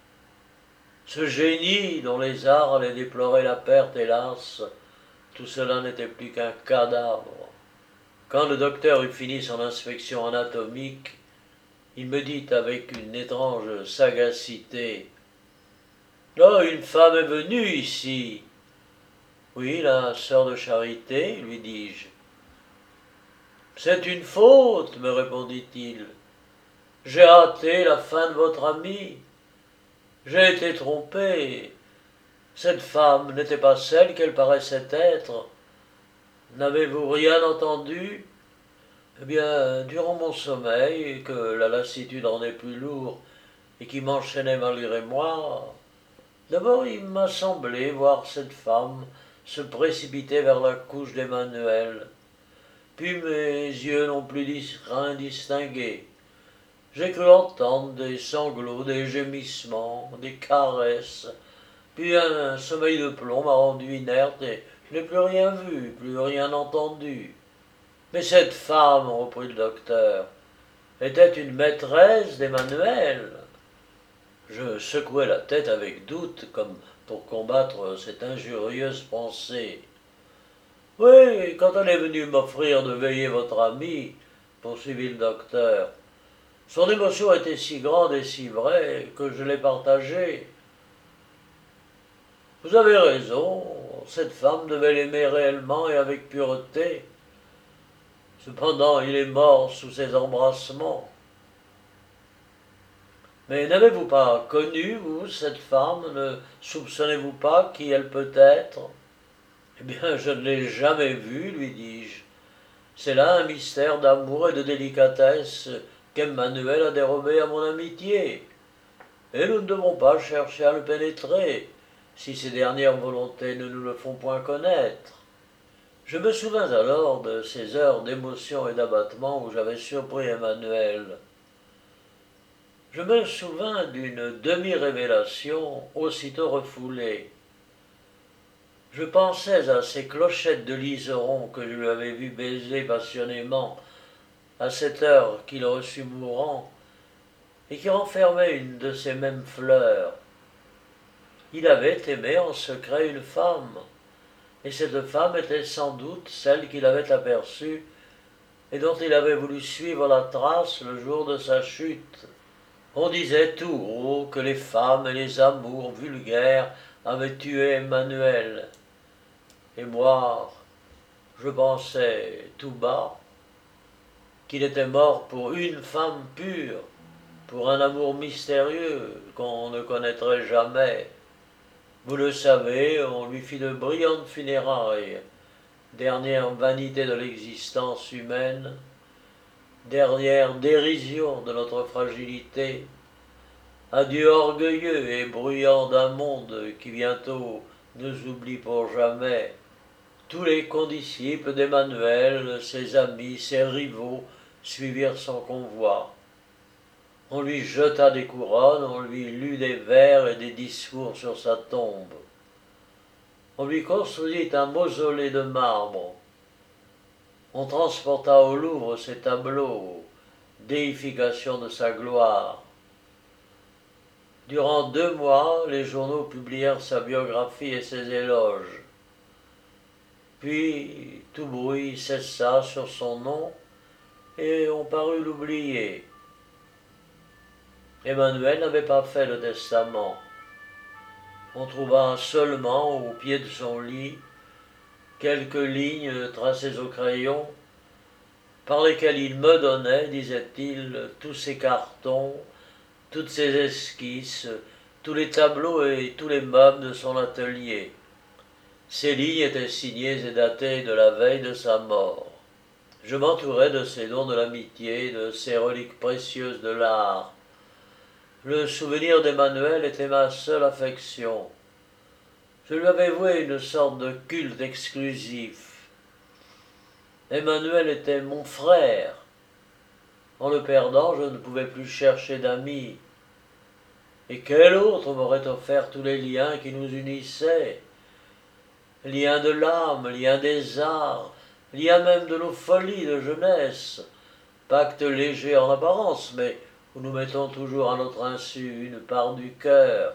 ce génie dont les arts allaient déplorer la perte, hélas, tout cela n'était plus qu'un cadavre. Quand le docteur eut fini son inspection anatomique, il me dit avec une étrange sagacité « Oh, une femme est venue ici !»« Oui, la sœur de Charité, lui dis-je. »« C'est une faute, me répondit-il. J'ai hâté la fin de votre ami. J'ai été trompé. Cette femme n'était pas celle qu'elle paraissait être. N'avez-vous rien entendu ? Eh bien, durant mon sommeil, que la lassitude rendait plus lourd et qui m'enchaînait malgré moi, d'abord il m'a semblé voir cette femme se précipiter vers la couche d'Emmanuel. Puis mes yeux n'ont plus rien distingué. J'ai cru entendre des sanglots, des gémissements, des caresses. Puis un sommeil de plomb m'a rendu inerte et je n'ai plus rien vu, plus rien entendu. Mais cette femme, reprit le docteur, était une maîtresse d'Emmanuel. Je secouai la tête avec doute, comme pour combattre cette injurieuse pensée. Oui, quand elle est venue m'offrir de veiller votre ami, poursuivit le docteur, son émotion était si grande et si vraie que je l'ai partagée. Vous avez raison, cette femme devait l'aimer réellement et avec pureté. Cependant, il est mort sous ses embrassements. Mais n'avez-vous pas connu, vous, cette femme? Ne soupçonnez-vous pas qui elle peut être? Eh bien, je ne l'ai jamais vue, lui dis-je. C'est là un mystère d'amour et de délicatesse qu'Emmanuel a dérobé à mon amitié. Et nous ne devons pas chercher à le pénétrer, si ses dernières volontés ne nous le font point connaître. Je me souvins alors de ces heures d'émotion et d'abattement où j'avais surpris Emmanuel. Je me souvins d'une demi-révélation aussitôt refoulée. Je pensais à ces clochettes de liseron que je lui avais vu baiser passionnément à cette heure qu'il reçut mourant et qui renfermaient une de ces mêmes fleurs. Il avait aimé en secret une femme, et cette femme était sans doute celle qu'il avait aperçue et dont il avait voulu suivre la trace le jour de sa chute. On disait tout haut que les femmes et les amours vulgaires avaient tué Emmanuel. Et moi, je pensais tout bas qu'il était mort pour une femme pure, pour un amour mystérieux qu'on ne connaîtrait jamais. Vous le savez, on lui fit de brillantes funérailles, dernière vanité de l'existence humaine, dernière dérision de notre fragilité, adieu orgueilleux et bruyant d'un monde qui bientôt nous oublie pour jamais. Tous les condisciples d'Emmanuel, ses amis, ses rivaux, suivirent son convoi. On lui jeta des couronnes, on lui lut des vers et des discours sur sa tombe. On lui construisit un mausolée de marbre. On transporta au Louvre ses tableaux, déification de sa gloire. Durant deux mois, les journaux publièrent sa biographie et ses éloges. Puis tout bruit cessa sur son nom et on parut l'oublier. Emmanuel n'avait pas fait de testament. On trouva seulement au pied de son lit quelques lignes tracées au crayon par lesquelles il me donnait, disait-il, tous ses cartons, toutes ses esquisses, tous les tableaux et tous les meubles de son atelier. Ces lignes étaient signées et datées de la veille de sa mort. Je m'entourais de ces dons de l'amitié, de ces reliques précieuses de l'art. Le souvenir d'Emmanuel était ma seule affection. Je lui avais voué une sorte de culte exclusif. Emmanuel était mon frère. En le perdant, je ne pouvais plus chercher d'amis. Et quel autre m'aurait offert tous les liens qui nous unissaient? Liens de l'âme, liens des arts, liens même de nos folies de jeunesse, pacte léger en apparence, mais où nous mettons toujours à notre insu une part du cœur.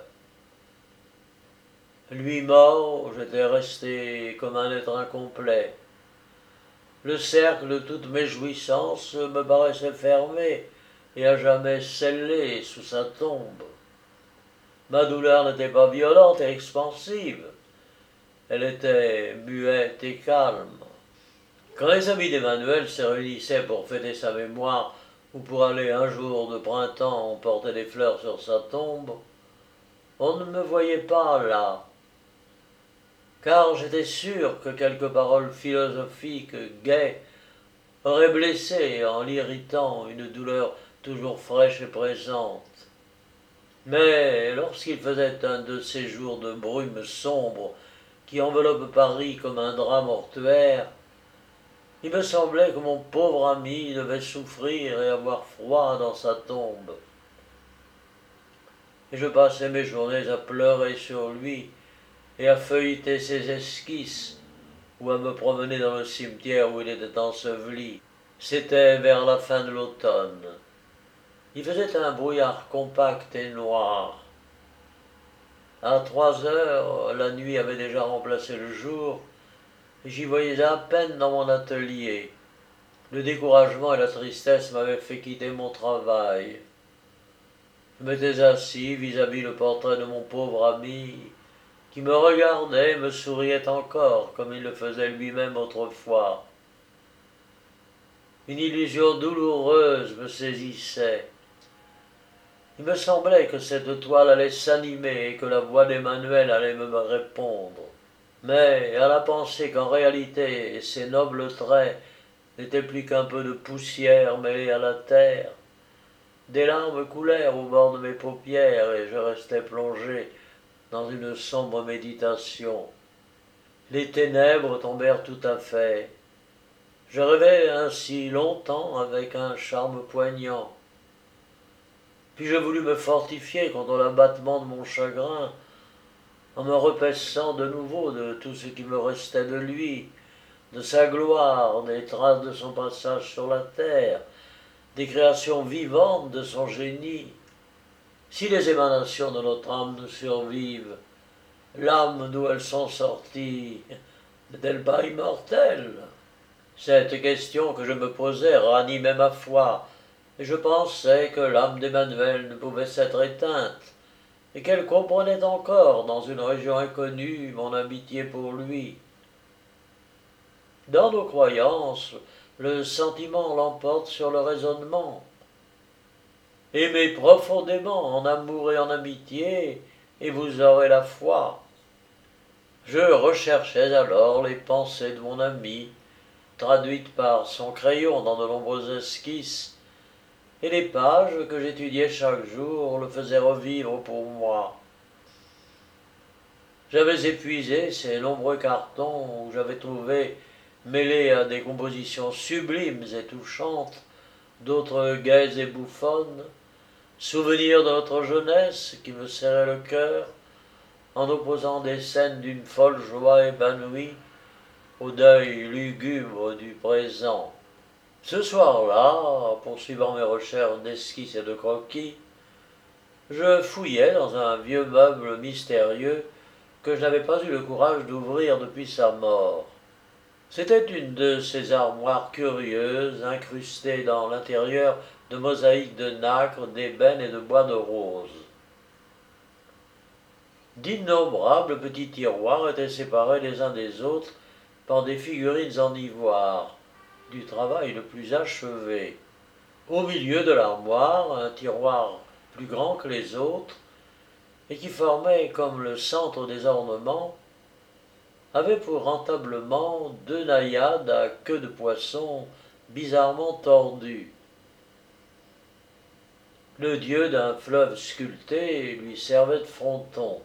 Lui mort, j'étais resté comme un être incomplet. Le cercle de toutes mes jouissances me paraissait fermé et à jamais scellé sous sa tombe. Ma douleur n'était pas violente et expansive, elle était muette et calme. Quand les amis d'Emmanuel se réunissaient pour fêter sa mémoire ou pour aller un jour de printemps porter des fleurs sur sa tombe, on ne me voyait pas là, car j'étais sûr que quelques paroles philosophiques, gaies, auraient blessé en l'irritant une douleur toujours fraîche et présente. Mais lorsqu'il faisait un de ces jours de brume sombre qui enveloppe Paris comme un drap mortuaire, il me semblait que mon pauvre ami devait souffrir et avoir froid dans sa tombe. Et je passais mes journées à pleurer sur lui et à feuilleter ses esquisses ou à me promener dans le cimetière où il était enseveli. C'était vers la fin de l'automne. Il faisait un brouillard compact et noir. À trois heures, la nuit avait déjà remplacé le jour, et j'y voyais à peine dans mon atelier. Le découragement et la tristesse m'avaient fait quitter mon travail. Je m'étais assis vis-à-vis le portrait de mon pauvre ami, qui me regardait et me souriait encore, comme il le faisait lui-même autrefois. Une illusion douloureuse me saisissait. Il me semblait que cette toile allait s'animer et que la voix d'Emmanuel allait me répondre. Mais à la pensée qu'en réalité ces nobles traits n'étaient plus qu'un peu de poussière mêlée à la terre, des larmes coulèrent au bord de mes paupières et je restai plongé dans une sombre méditation. Les ténèbres tombèrent tout à fait. Je rêvais ainsi longtemps avec un charme poignant. Puis je voulus me fortifier contre l'abattement de mon chagrin, en me repaissant de nouveau de tout ce qui me restait de lui, de sa gloire, des traces de son passage sur la terre, des créations vivantes de son génie. Si les émanations de notre âme nous survivent, l'âme d'où elles sont sorties n'est-elle pas immortelle? Cette question que je me posais ranimait ma foi, et je pensais que l'âme d'Emmanuel ne pouvait s'être éteinte, et qu'elle comprenait encore, dans une région inconnue, mon amitié pour lui. Dans nos croyances, le sentiment l'emporte sur le raisonnement. Aimez profondément en amour et en amitié, et vous aurez la foi. Je recherchais alors les pensées de mon ami, traduites par son crayon dans de nombreuses esquisses, et les pages que j'étudiais chaque jour le faisaient revivre pour moi. J'avais épuisé ces nombreux cartons où j'avais trouvé, mêlés à des compositions sublimes et touchantes, d'autres gaies et bouffonnes, souvenirs de notre jeunesse qui me serraient le cœur, en opposant des scènes d'une folle joie évanouie au deuil lugubre du présent. Ce soir-là, poursuivant mes recherches d'esquisses et de croquis, je fouillais dans un vieux meuble mystérieux que je n'avais pas eu le courage d'ouvrir depuis sa mort. C'était une de ces armoires curieuses, incrustées dans l'intérieur de mosaïques de nacre, d'ébène et de bois de rose. D'innombrables petits tiroirs étaient séparés les uns des autres par des figurines en ivoire, du travail le plus achevé. Au milieu de l'armoire, un tiroir plus grand que les autres, et qui formait comme le centre des ornements, avait pour entablement deux naïades à queue de poisson bizarrement tordue. Le dieu d'un fleuve sculpté lui servait de fronton.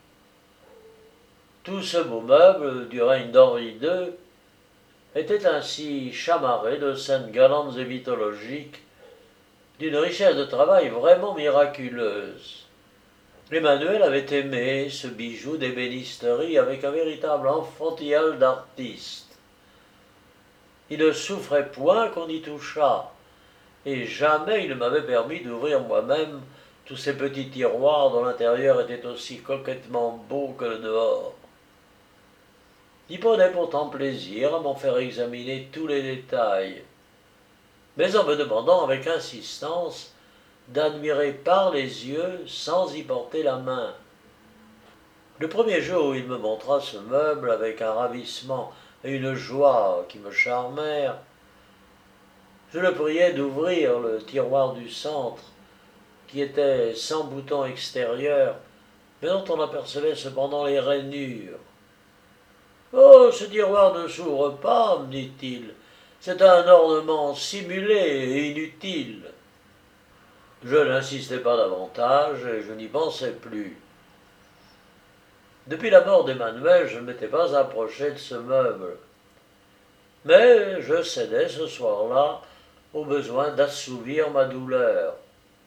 Tout ce beau meuble du règne d'Henri deux était ainsi chamarré de scènes galantes et mythologiques, d'une richesse de travail vraiment miraculeuse. Emmanuel avait aimé ce bijou d'ébénisterie avec un véritable enfantillage d'artiste. Il ne souffrait point qu'on y touchât, et jamais il ne m'avait permis d'ouvrir moi-même tous ces petits tiroirs dont l'intérieur était aussi coquettement beau que le dehors. Il prenait pourtant plaisir à m'en faire examiner tous les détails, mais en me demandant avec insistance d'admirer par les yeux sans y porter la main. Le premier jour où il me montra ce meuble avec un ravissement et une joie qui me charmèrent, je le priai d'ouvrir le tiroir du centre, qui était sans bouton extérieur, mais dont on apercevait cependant les rainures. « Oh, ce tiroir ne s'ouvre pas, me dit-il, c'est un ornement simulé et inutile. » Je n'insistai pas davantage et je n'y pensais plus. Depuis la mort d'Emmanuel, je ne m'étais pas approché de ce meuble. Mais je cédai ce soir-là au besoin d'assouvir ma douleur.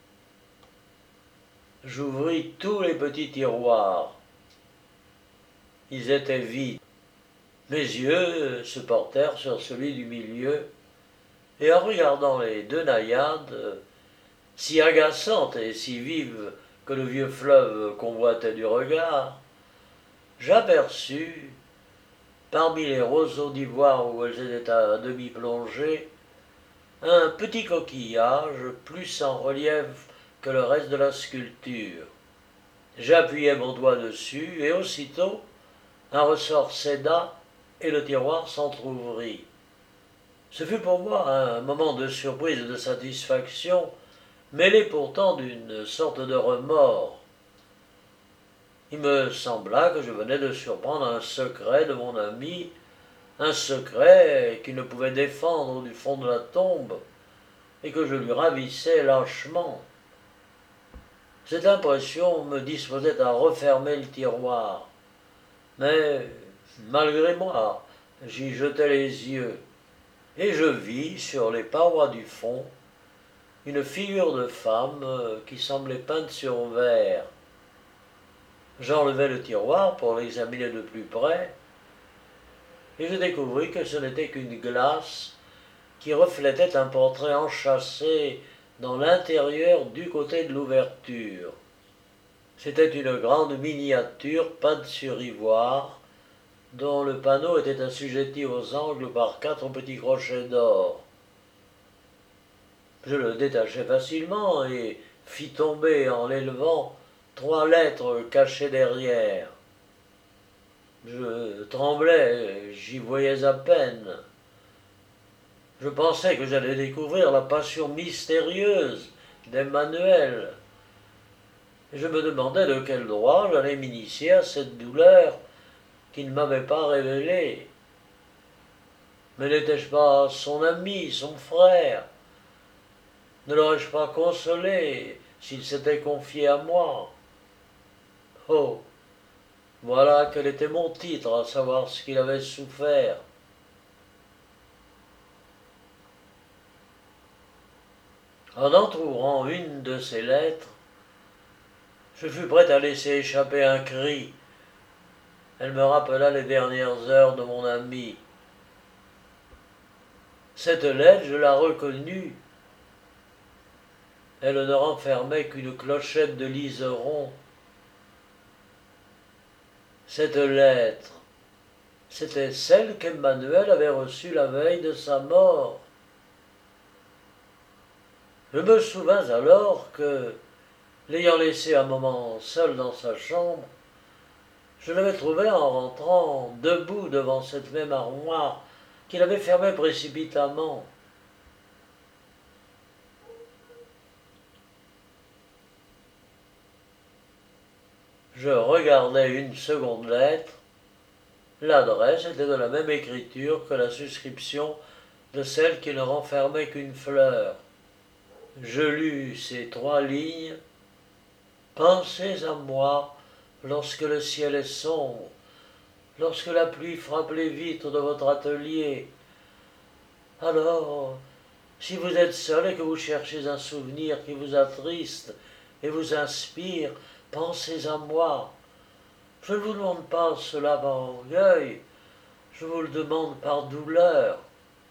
J'ouvris tous les petits tiroirs. Ils étaient vides. Mes yeux se portèrent sur celui du milieu, et en regardant les deux naïades, si agaçantes et si vives que le vieux fleuve convoitait du regard, j'aperçus, parmi les roseaux d'ivoire où elles étaient à demi plongées, un petit coquillage plus en relief que le reste de la sculpture. J'appuyai mon doigt dessus, et aussitôt un ressort céda et le tiroir s'entr'ouvrit. Ce fut pour moi un moment de surprise et de satisfaction, mêlé pourtant d'une sorte de remords. Il me sembla que je venais de surprendre un secret de mon ami, un secret qu'il ne pouvait défendre du fond de la tombe, et que je lui ravissais lâchement. Cette impression me disposait à refermer le tiroir, mais, malgré moi, j'y jetai les yeux, et je vis, sur les parois du fond, une figure de femme qui semblait peinte sur verre. J'enlevai le tiroir pour l'examiner de plus près, et je découvris que ce n'était qu'une glace qui reflétait un portrait enchâssé dans l'intérieur du côté de l'ouverture. C'était une grande miniature peinte sur ivoire, dont le panneau était assujetti aux angles par quatre petits crochets d'or. Je le détachai facilement et fis tomber en l'élevant trois lettres cachées derrière. Je tremblais, j'y voyais à peine. Je pensais que j'allais découvrir la passion mystérieuse d'Emmanuel. Et je me demandais de quel droit j'allais m'initier à cette douleur qu'il ne m'avait pas révélée. Mais n'étais-je pas son ami, son frère? Ne l'aurais-je pas consolé s'il s'était confié à moi? Oh, voilà quel était mon titre, à savoir ce qu'il avait souffert. En entr'ouvrant une de ces lettres, je fus prêt à laisser échapper un cri. Elle me rappela les dernières heures de mon ami. Cette lettre, je la reconnus. Elle ne renfermait qu'une clochette de liseron. Cette lettre, c'était celle qu'Emmanuel avait reçue la veille de sa mort. Je me souvins alors que, l'ayant laissé un moment seul dans sa chambre, je l'avais trouvé en rentrant debout devant cette même armoire qu'il avait fermée précipitamment. Je regardai une seconde lettre. L'adresse était de la même écriture que la suscription de celle qui ne renfermait qu'une fleur. Je lus ces trois lignes. Pensez à moi lorsque le ciel est sombre, lorsque la pluie frappe les vitres de votre atelier. Alors, si vous êtes seul et que vous cherchez un souvenir qui vous attriste et vous inspire, pensez à moi. Je ne vous demande pas cela par orgueil, je vous le demande par douleur.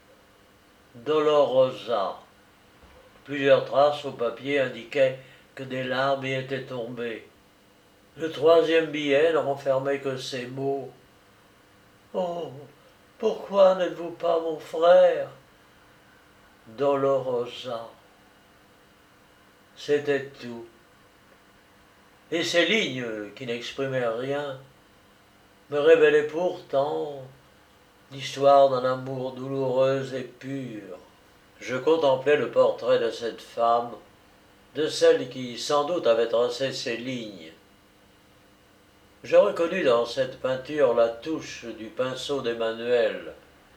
Dolorosa. Plusieurs traces au papier indiquaient que des larmes y étaient tombées. Le troisième billet ne renfermait que ces mots. Oh, pourquoi n'êtes-vous pas mon frère? Dolorosa. C'était tout. Et ces lignes, qui n'exprimaient rien, me révélaient pourtant l'histoire d'un amour douloureux et pur. Je contemplais le portrait de cette femme, de celle qui sans doute avait tracé ces lignes. Je reconnus dans cette peinture la touche du pinceau d'Emmanuel.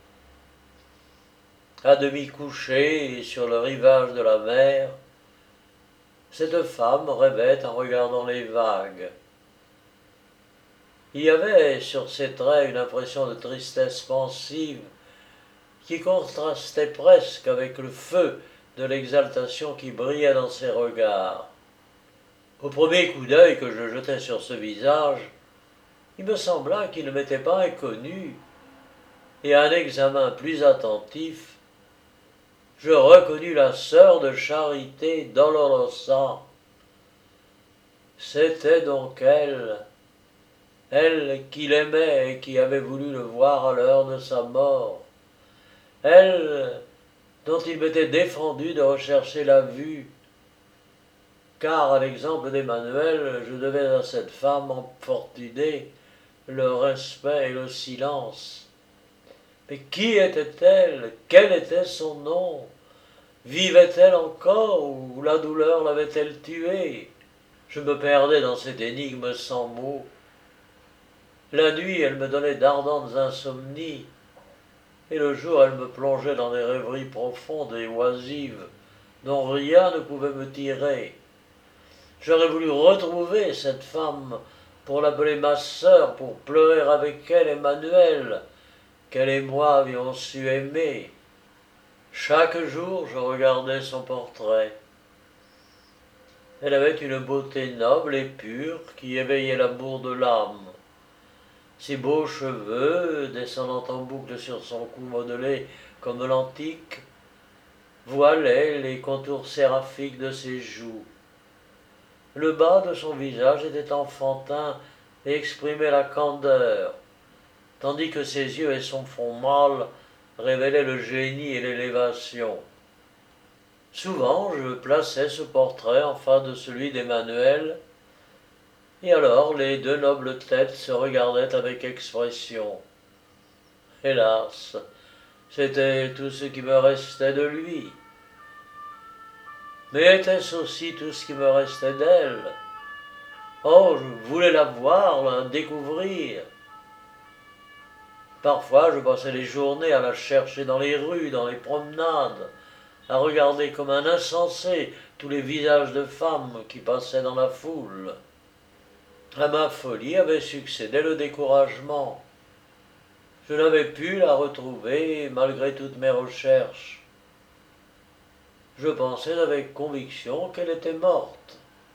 À demi couchée sur le rivage de la mer, cette femme rêvait en regardant les vagues. Il y avait sur ses traits une impression de tristesse pensive qui contrastait presque avec le feu de l'exaltation qui brillait dans ses regards. Au premier coup d'œil que je jetai sur ce visage, il me sembla qu'il ne m'était pas inconnu, et à un examen plus attentif, je reconnus la sœur de Charité Dolorosa. C'était donc elle, elle qu'il aimait et qui avait voulu le voir à l'heure de sa mort, elle dont il m'était défendu de rechercher la vue, car à l'exemple d'Emmanuel, je devais à cette femme infortunée le respect et le silence. Mais qui était-elle? Quel était son nom? Vivait-elle encore ou la douleur l'avait-elle tuée? Je me perdais dans cette énigme sans mots. La nuit, elle me donnait d'ardentes insomnies, et le jour, elle me plongeait dans des rêveries profondes et oisives, dont rien ne pouvait me tirer. J'aurais voulu retrouver cette femme pour l'appeler ma sœur, pour pleurer avec elle Emmanuel, qu'elle et moi avions su aimer. Chaque jour, je regardais son portrait. Elle avait une beauté noble et pure qui éveillait l'amour de l'âme. Ses beaux cheveux, descendant en boucle sur son cou modelé comme l'antique, voilaient les contours séraphiques de ses joues. Le bas de son visage était enfantin et exprimait la candeur, tandis que ses yeux et son front mâle révélaient le génie et l'élévation. Souvent, je plaçais ce portrait en face de celui d'Emmanuel, et alors les deux nobles têtes se regardaient avec expression. Hélas, c'était tout ce qui me restait de lui. Mais était-ce aussi tout ce qui me restait d'elle? Oh, je voulais la voir, la découvrir. Parfois, je passais les journées à la chercher dans les rues, dans les promenades, à regarder comme un insensé tous les visages de femmes qui passaient dans la foule. À ma folie avait succédé le découragement. Je n'avais pu la retrouver malgré toutes mes recherches. Je pensais avec conviction qu'elle était morte.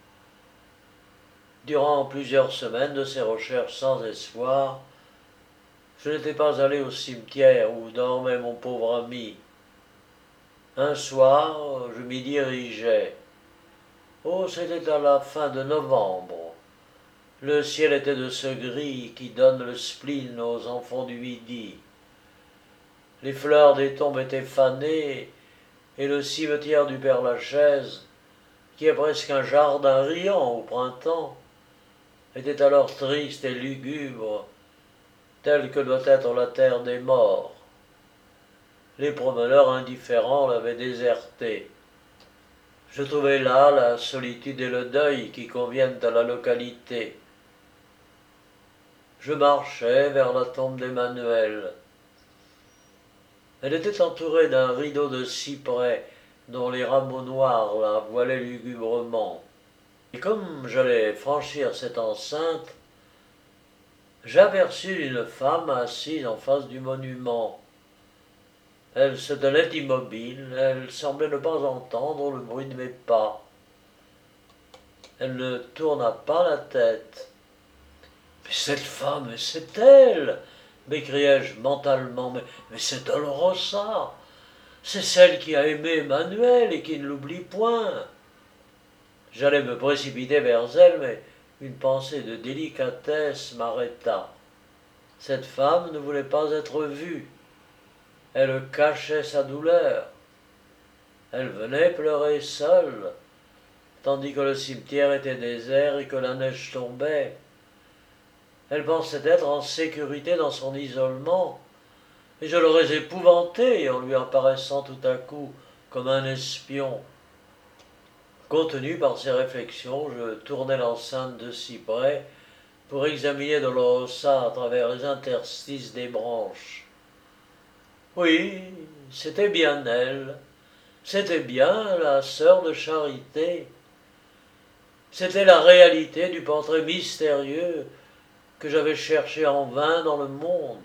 Durant plusieurs semaines de ces recherches sans espoir, je n'étais pas allé au cimetière où dormait mon pauvre ami. Un soir, je m'y dirigeais. Oh, c'était à la fin de novembre. Le ciel était de ce gris qui donne le spleen aux enfants du midi. Les fleurs des tombes étaient fanées, et le cimetière du Père-Lachaise, qui est presque un jardin riant au printemps, était alors triste et lugubre, tel que doit être la terre des morts. Les promeneurs indifférents l'avaient déserté. Je trouvais là la solitude et le deuil qui conviennent à la localité. Je marchais vers la tombe d'Emmanuel. Elle était entourée d'un rideau de cyprès dont les rameaux noirs la voilaient lugubrement. Et comme j'allais franchir cette enceinte, j'aperçus une femme assise en face du monument. Elle se tenait immobile, elle semblait ne pas entendre le bruit de mes pas. Elle ne tourna pas la tête. « Mais cette femme, c'est elle !» m'écriai-je mentalement. « Mais, mais c'est Dolorosa, c'est celle qui a aimé Emmanuel et qui ne l'oublie point. » J'allais me précipiter vers elle, mais une pensée de délicatesse m'arrêta. Cette femme ne voulait pas être vue. Elle cachait sa douleur. Elle venait pleurer seule, tandis que le cimetière était désert et que la neige tombait. Elle pensait être en sécurité dans son isolement, et je l'aurais épouvantée en lui apparaissant tout à coup comme un espion. Contenu par ces réflexions, je tournai l'enceinte de cyprès pour examiner Dolorosa à travers les interstices des branches. Oui, c'était bien elle, c'était bien la sœur de Charité. C'était la réalité du portrait mystérieux que j'avais cherché en vain dans le monde.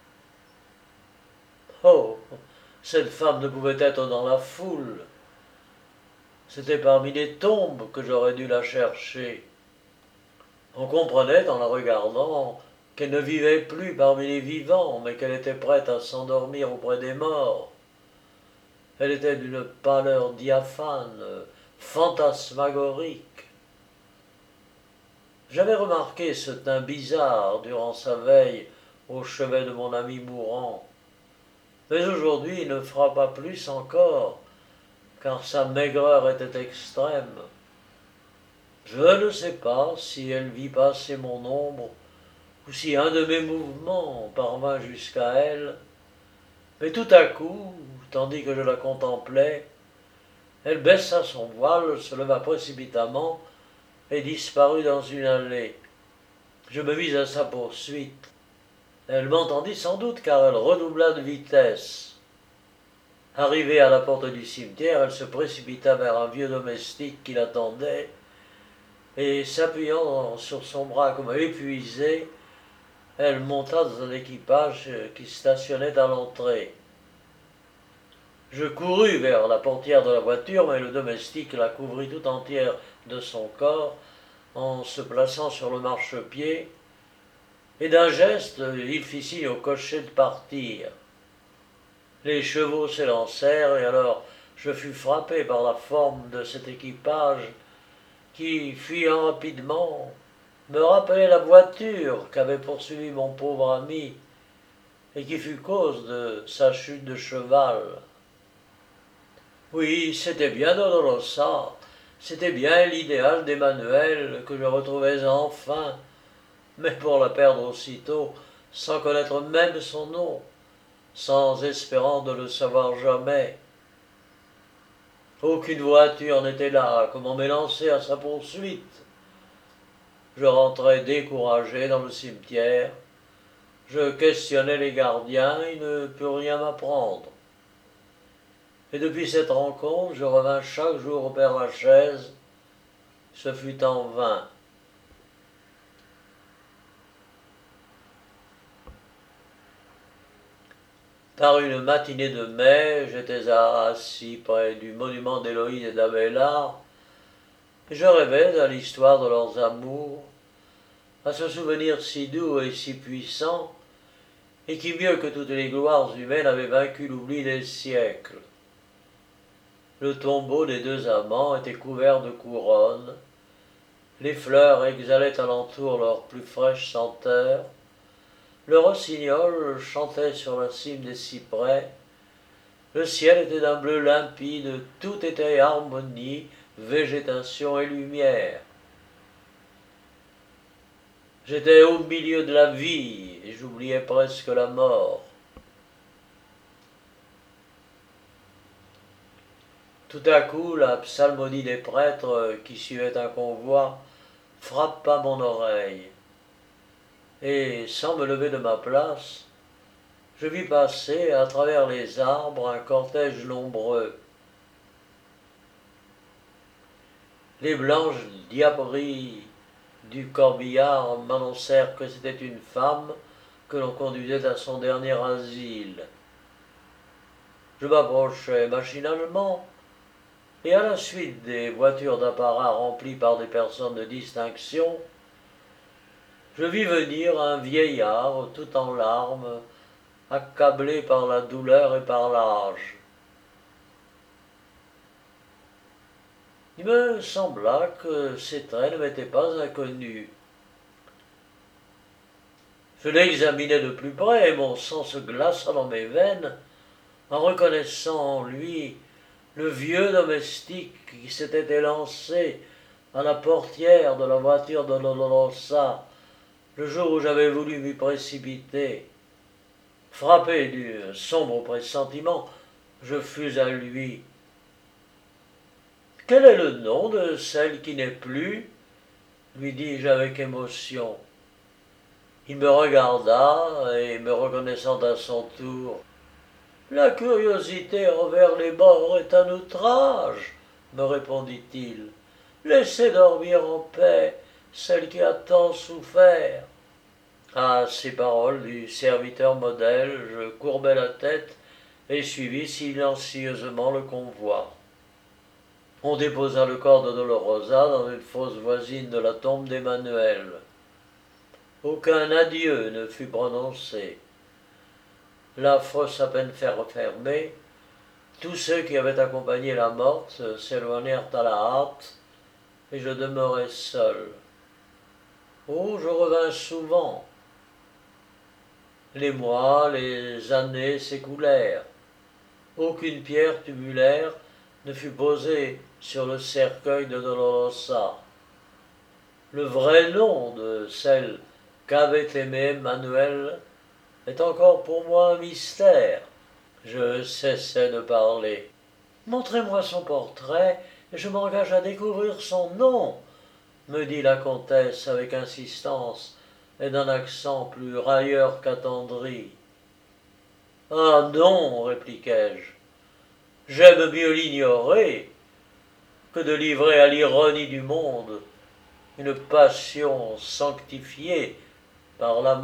Oh, cette femme ne pouvait être dans la foule. C'était parmi les tombes que j'aurais dû la chercher. On comprenait en la regardant qu'elle ne vivait plus parmi les vivants, mais qu'elle était prête à s'endormir auprès des morts. Elle était d'une pâleur diaphane, fantasmagorique. J'avais remarqué ce teint bizarre durant sa veille au chevet de mon ami mourant. Mais aujourd'hui il ne frappa plus encore, car sa maigreur était extrême. Je ne sais pas si elle vit passer mon ombre, ou si un de mes mouvements parvint jusqu'à elle, mais tout à coup, tandis que je la contemplais, elle baissa son voile, se leva précipitamment et disparut dans une allée. Je me mis à sa poursuite. Elle m'entendit sans doute car elle redoubla de vitesse. Arrivée à la porte du cimetière, elle se précipita vers un vieux domestique qui l'attendait, et s'appuyant sur son bras comme épuisée, elle monta dans un équipage qui stationnait à l'entrée. Je courus vers la portière de la voiture, mais le domestique la couvrit tout entière de son corps en se plaçant sur le marchepied, et d'un geste, il fit signe au cocher de partir. Les chevaux s'élancèrent, et alors je fus frappé par la forme de cet équipage qui, fuyant rapidement, me rappelait la voiture qu'avait poursuivi mon pauvre ami et qui fut cause de sa chute de cheval. Oui, c'était bien Dolorosa, c'était bien l'idéal d'Emmanuel que je retrouvais enfin, mais pour la perdre aussitôt, sans connaître même son nom, sans espérant de le savoir jamais. Aucune voiture n'était là, comment m'élancer à sa poursuite? Je rentrai découragé dans le cimetière, je questionnai les gardiens, ils ne purent rien m'apprendre. Et depuis cette rencontre, je revins chaque jour au Père-Lachaise, ce fut en vain. Par une matinée de mai, j'étais assis près du monument d'Héloïse et d'Abélard, et je rêvais à l'histoire de leurs amours, à ce souvenir si doux et si puissant, et qui, mieux que toutes les gloires humaines, avait vaincu l'oubli des siècles. Le tombeau des deux amants était couvert de couronnes, les fleurs exhalaient alentour leur plus fraîche senteur, le rossignol chantait sur la cime des cyprès, Le ciel était d'un bleu limpide, tout était harmonie, végétation et lumière. J'étais au milieu de la vie et j'oubliais presque la mort. Tout à coup, la psalmodie des prêtres qui suivaient un convoi frappa mon oreille. Et sans me lever de ma place, je vis passer à travers les arbres un cortège nombreux. Les blanches diaperies du corbillard m'annoncèrent que c'était une femme que l'on conduisait à son dernier asile. Je m'approchai machinalement, et à la suite des voitures d'apparat remplies par des personnes de distinction, je vis venir un vieillard tout en larmes, accablé par la douleur et par l'âge. Il me sembla que ces traits ne m'étaient pas inconnus. Je l'examinai de plus près et mon sang se glaça dans mes veines en reconnaissant en lui le vieux domestique qui s'était élancé à la portière de la voiture de Dolorosa le jour où j'avais voulu m'y précipiter. Frappé d'un sombre pressentiment, je fus à lui. « Quel est le nom de celle qui n'est plus ?» lui dis-je avec émotion. Il me regarda et, me reconnaissant à son tour, « La curiosité envers les morts est un outrage, » me répondit-il. « Laissez dormir en paix celle qui a tant souffert. » À ces paroles du serviteur modèle, je courbai la tête et suivis silencieusement le convoi. On déposa le corps de Dolorosa dans une fosse voisine de la tombe d'Emmanuel. Aucun adieu ne fut prononcé. La fosse à peine fermée, tous ceux qui avaient accompagné la morte s'éloignèrent à la hâte, et je demeurai seul. Oh, je revins souvent. Les mois, les années s'écoulèrent. Aucune pierre tubulaire ne fut posée sur le cercueil de Dolorosa. Le vrai nom de celle qu'avait aimée Emmanuel est encore pour moi un mystère. Je cessai de parler. « Montrez-moi son portrait, et je m'engage à découvrir son nom, » me dit la comtesse avec insistance et d'un accent plus railleur qu'attendri. « Ah non, répliquai-je, j'aime mieux l'ignorer que de livrer à l'ironie du monde une passion sanctifiée par la mort. »